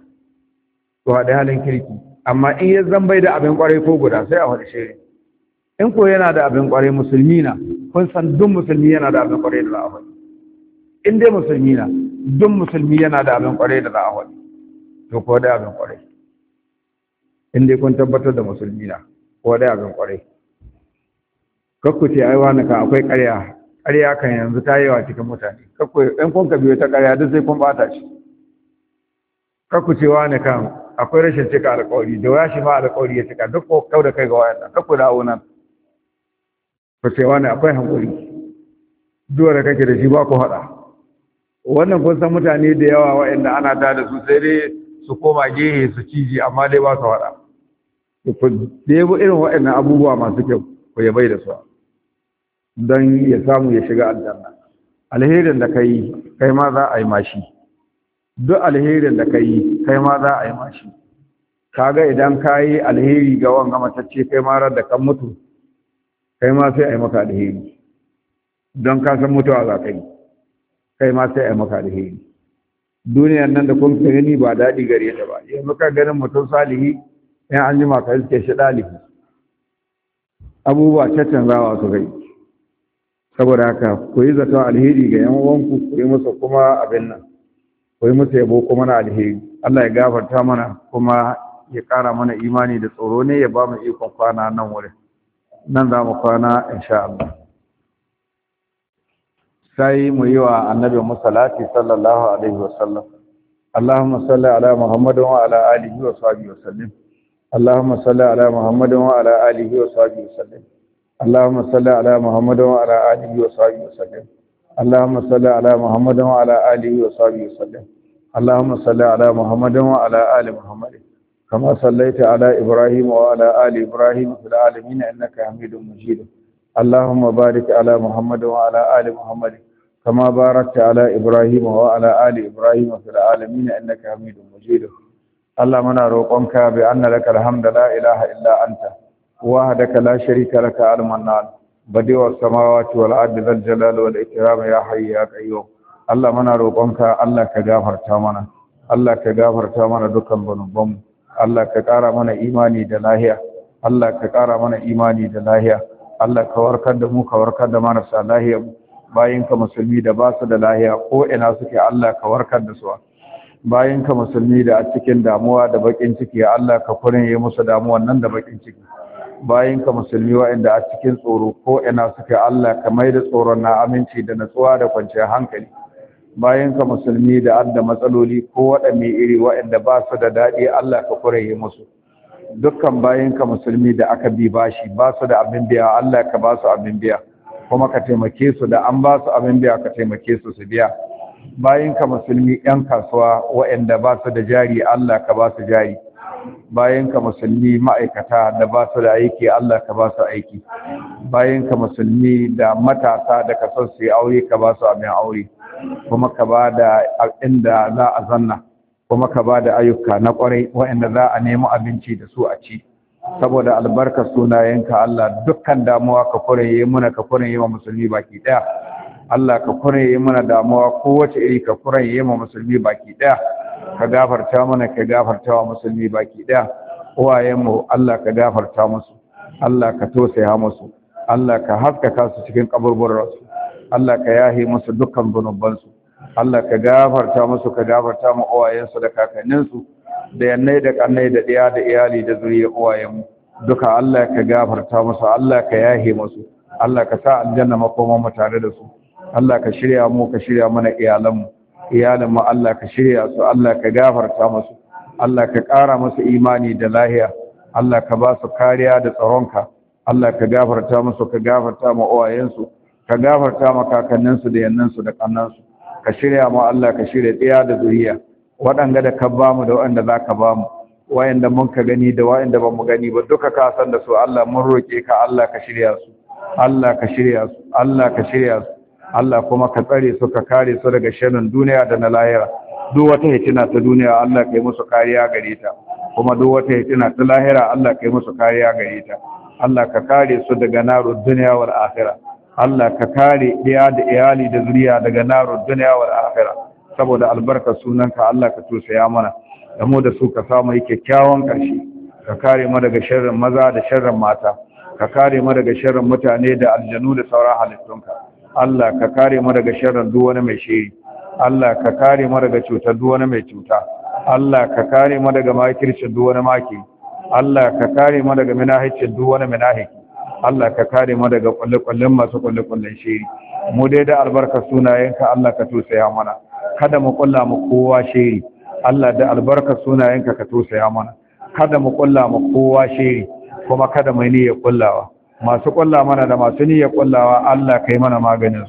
to hada halin kirki amma in ya zambai da abin kwarai ko guda sai a wadi shiri in ko yana da abin kwarai musulmi na kun san duk musulmi yana da abin kwarai da za a wadi in dai musulmi na duk musulmi yana da abin kwarai da za a wadi to ko da abin kwarai in dai kun tabbatar da musulmi na ko da abin kwarai kakku ce ai wani kan akwai ƙarya kan yanzu ta yi wa cikin mutane kakku in kun ka biyo ta ƙarya duk sai kun bata shi kakku ce wani kan akwai rashin cika alƙawari da waya shi ma alƙawari ya cika duk ko kau da kai ga wayan kakku dawo nan ku ce wani akwai hankuri duwa da kake da shi ba ku haɗa wannan kun san mutane da yawa waɗanda ana ta da su sai dai su koma gehe su ciji amma dai ba su faɗa ku debo irin waɗannan abubuwa masu kyau ku ya bai da su don ya samu ya shiga aljanna. Alherin da kai kai ma za a yi mashi, duk alherin da kai kai ma za a yi mashi. Kaga idan ka yi alheri ga wanga matacce kai ma ran da kan mutu kai ma sai a yi maka alheri, don ka san mutuwa za ka yi kai ma sai a yi maka alheri. Duniyar nan da kun gani ba daɗi gare ta ba, yanzu ka ganin mutum salihi in an jima ka iske shi ɗalibi, abubuwa caccanzawa su kai. Saboda haka ku yi zaton alheri ga yan uwanku, ku yi musu kuma abin nan, ku yi musu yabo kuma na alheri. Allah ya gafarta mana kuma ya ƙara mana imani da tsoro ne, ya ba mu ikon kwana nan wurin. Nan za mu kwana insha Allah. Sai mu yi wa annabi musallati sallallahu alaihi wasallam. Allahumma salli ala Muhammadin wa ala alihi wa sahbihi wasallim. Allahumma salli ala Muhammadin wa ala alihi wa sahbihi wasallim. اللهم صل على محمد وعلى آله وصحبه وسلم. اللهم صل على محمد وعلى آله وصحبه وسلم. اللهم صل على محمد وعلى آل محمد كما صليت على إبراهيم وعلى آل إبراهيم في العالمين إنك حميد مجيد. اللهم بارك على محمد وعلى آل محمد كما باركت على إبراهيم وعلى آل إبراهيم في العالمين إنك حميد مجيد. اللهم نروقك بأن لك الحمد لا إله إلا أنت وحدك لا شريك لك المنان بديع السماوات والارض ذا الجلال والاكرام يا حي يا قيوم. Allah muna roƙonka Allah ka gafarta mana, Allah ka gafarta mana dukkan zunubanmu, Allah ka ƙara mana imani da lahiya, Allah ka ƙara mana imani da lahiya, Allah ka warkar da mu ka warkar da marasa lahiya mu, bayinka musulmi da ba su da lahiya ko ina suke Allah ka warkar da su, bayinka musulmi da a cikin damuwa da bakin ciki Allah ka kurinye musu damuwan nan da bakin ciki, bayinka musulmi waɗanda a cikin tsoro ko ina suke Allah ka mai da tsoron na aminci da natsuwa da kwanciyar hankali, bayinka musulmi da adda matsaloli ko waɗanne iri waɗanda ba su da daɗi Allah ka kurinye musu, dukkan bayinka musulmi da aka bi bashi ba su da abin biya Allah ka ba su abin biya, kuma ka taimake su da an ba su abin biya ka taimake su su biya. Bayinka musulmi 'yan kasuwa waɗanda ba su da jari Allah ka ba su jari, bayinka musulmi ma'aikata da ba su da aiki Allah ka ba su aiki, bayinka musulmi da matasa da ka son su yi aure ka ba su abin aure, kuma ka ba da inda za a zanna, kuma ka ba da ayyuka na kwarai waɗanda za a nemi abinci da su a ci, saboda albarkar sunayenka Allah dukkan damuwa ka kuraye muna ka kuraye wa musulmi baki ɗaya. Allah ka kuraye mana damuwa kowace iri ka kuraye ma musulmi baki ɗaya, ka gafarta mana ka gafarta wa musulmi baki ɗaya. Uwayenmu Allah ka gafarta musu, Allah ka tosaya musu, Allah ka haskaka su cikin kaburburarsu, Allah ka yahe musu dukkan zunubansu, Allah ka gafarta musu ka gafarta ma uwayensu da kakanninsu da yannai da kannai da ɗiya da iyali da zuriya uwayenmu duka Allah ka gafarta musu, Allah ka yahe musu, Allah ka sa aljanna makoman mu tare da su. Allah ka shirya mu ka shirya mana iyalanmu Allah ka shirya su, Allah ka gafarta musu, Allah ka ƙara musu imani da lahiya, Allah ka ba su kariya da tsaronka, Allah ka gafarta musu ka gafarta ma uwayensu, ka gafarta ma kakanninsu da yannansu da kannansu, ka shirya mu Allah ka shirya ɗaya da zuriya waɗanda da ka bamu da waɗanda za ka bamu, waɗanda mun ka gani da waɗanda ba mu gani ba duka ka san da su Allah mun roƙe ka Allah ka shirya su, Allah ka shirya su, Allah ka shirya su, Allah kuma ka tsare su ka kare su daga sharrin duniya da na lahira. Duk wata hitina ta duniya Allah kai musu kariya gare ta, kuma duk wata hitina ta lahira Allah kai musu kariya gare ta. Allah ka kare su daga narud duniya wal akhirah. Allah ka kare iya da iyali da zuriya daga narud duniya wal akhirah. Saboda albarkar sunanka Allah ka tusaya mana, da mu da su ka samu kyakkyawan ƙarshe. Ka kare mu daga sharrin maza da sharrin mata, ka kare mu daga sharrin mutane da aljanu da sauran halittunka. Allah ka kare mu daga sharrin duk wani mai shiri, Allah ka kare mu daga cutar duk wani mai cuta, Allah ka kare mu daga makircin duk wani maki, Allah ka kare mu daga minahicin duk wani minahiki, Allah ka kare mu daga kulle-kullen masu kulle-kullen shiri. Mu dai da albarka sunayenka Allah ka tusaya mana, kada mu kulla mu kowa shiri, Allah da albarka sunayenka ka tusaya mana, kada mu kulla mu kowa shiri, kuma kada mu niyyar kullawa. Masu kulla mana da masu niyyar kullawa Allah kai mana maganin su,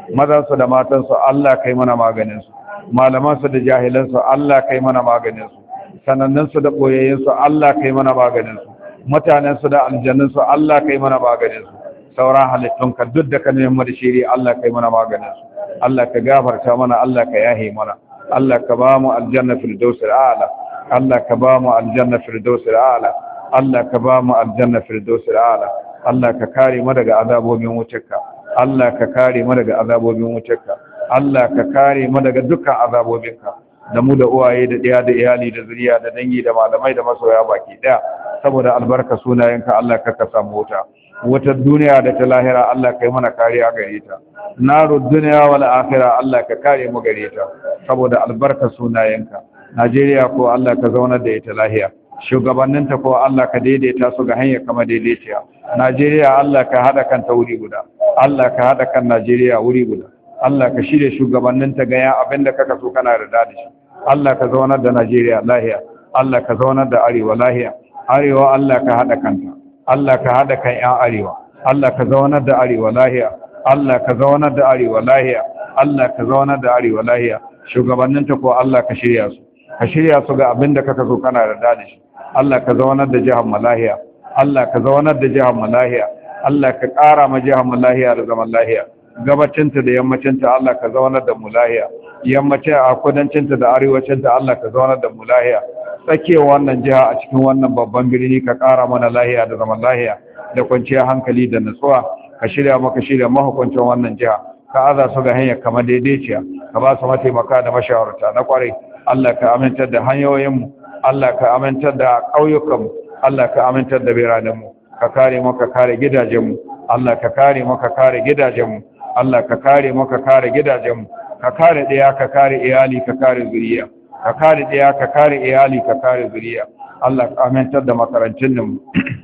mazan su da matan su Allah kai mana maganin su malaman su da jahilan su Allah kai mana maganin su sanannan su da boyayyen su Allah kai mana maganin su mutanen su da aljannin su Allah kai mana maganin su sauran halittun ka duk da ka nemi da shiri Allah kai mana maganin su Allah ka gafarta mana Allah ka yahe mana Allah ka ba mu aljanna firdausil a'la Allah ka ba mu aljanna firdausil a'la Allah ka ba mu aljanna firdausil a'la Allah ka kare mu daga azabobin wutarka Allah ka kare mu daga azabobin wutarka Allah ka kare mu daga dukkan azabobinka da mu da uwaye da ɗaya da iyali da zuriya da dangi da malamai da masoya baki ɗaya saboda albarka sunayenka Allah ka samu wuta wutar duniya da ta lahira Allah kai mana kariya gare ta narud duniya wal akhirah Allah ka kare mu gare ta saboda albarka sunayenka Najeriya ko Allah ka zaunar da ita lahiya shugabanninta ko Allah ka daidaita su ga hanyar kama daidaitiya Najeriya Allah ka hada kan ta wuri guda Allah ka hada kan Najeriya wuri guda Allah ka shirye shugabanninta ga ya abinda kaka so kana rida da shi Allah ka zaunar da Najeriya lahiya Allah ka zaunar da arewa lahiya arewa Allah ka hada kanta Allah ka hada kan ƴan arewa Allah ka zaunar da arewa lahiya Allah ka zaunar da arewa lahiya Allah ka zaunar da arewa lahiya shugabanninta ko Allah ka shirya su ga abinda kaka so kana rida da shi Allah ka zaunar da jihar Malahiya Allah ka zaunar da jihar Malahiya Allah ka ƙara ma jihar Malahiya da zaman lahiya gabacinta da yammacinta Allah ka zaunar da mu lahiya yammacin a kudancinta da arewacinta Allah ka zaunar da mu lahiya tsakiyar wannan jiha a cikin wannan babban birni ka ƙara mana lahiya da zaman lahiya da kwanciyar hankali da nutsuwa ka shirya mahukuncin wannan jiha ka aza su ga hanyar kamar daidaiciya ka ba su mataimaka da mashawarta na kwarai Allah ka amintar da hanyoyinmu Allah ka amintar da ƙauyukanmu Allah ka amintar da biranenmu ka kare mu ka kare gidajenmu Allah ka kare mu ka kare gidajenmu Allah ka kare mu ka kare gidajenmu ka kare ɗaya ka kare iyali ka kare zuriya ka kare ɗaya ka kare iyali ka kare zuriya Allah ka amintar da makarantun mu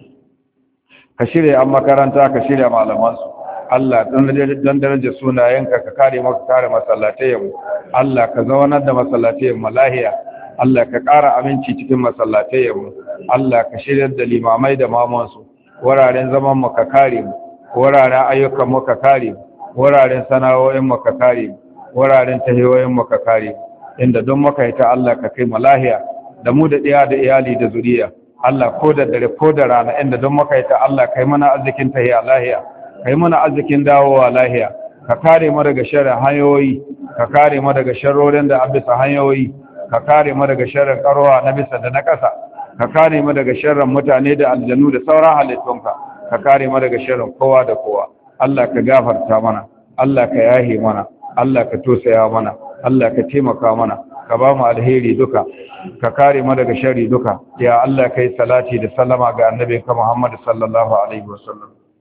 ka shirya an makaranta ka shirya malamansu Allah dan daraja sunayenka ka kare mu ka kare masallatayenmu Allah ka zaunar da masallatayenmu lahiya Allah ka ƙara aminci cikin masallatayenmu Allah ka shirya da limamai da mamansu wuraren zaman mu ka kare mu wuraren ayyukan mu ka kare mu wuraren sana'o'in mu ka kare mu wuraren tahiyoyin mu ka kare mu inda don muka yi ta Allah ka kai mu lahiya da mu da ɗiya da iyali da zuriya Allah ko da dare ko da rana inda don muka yi ta Allah kai mana arzikin tahiya lahiya kai mana arzikin dawowa lahiya ka kare mu daga sharrin hanyoyi ka kare mu daga sharrorin da abisa hanyoyi ka kare mu daga sharrin karowa na bisa da na ƙasa ka kare mu daga sharrin mutane da aljanu da sauran halittunka ka kare mu daga sharrin kowa da kowa Allah ka gafarta mana Allah ka yahe mana Allah ka tosaya mana Allah ka taimaka mana ka ba mu alheri duka ka kare mu daga sharri duka ya Allah kai salati da sallama ga annabinka Muhammad sallallahu alaihi wasallam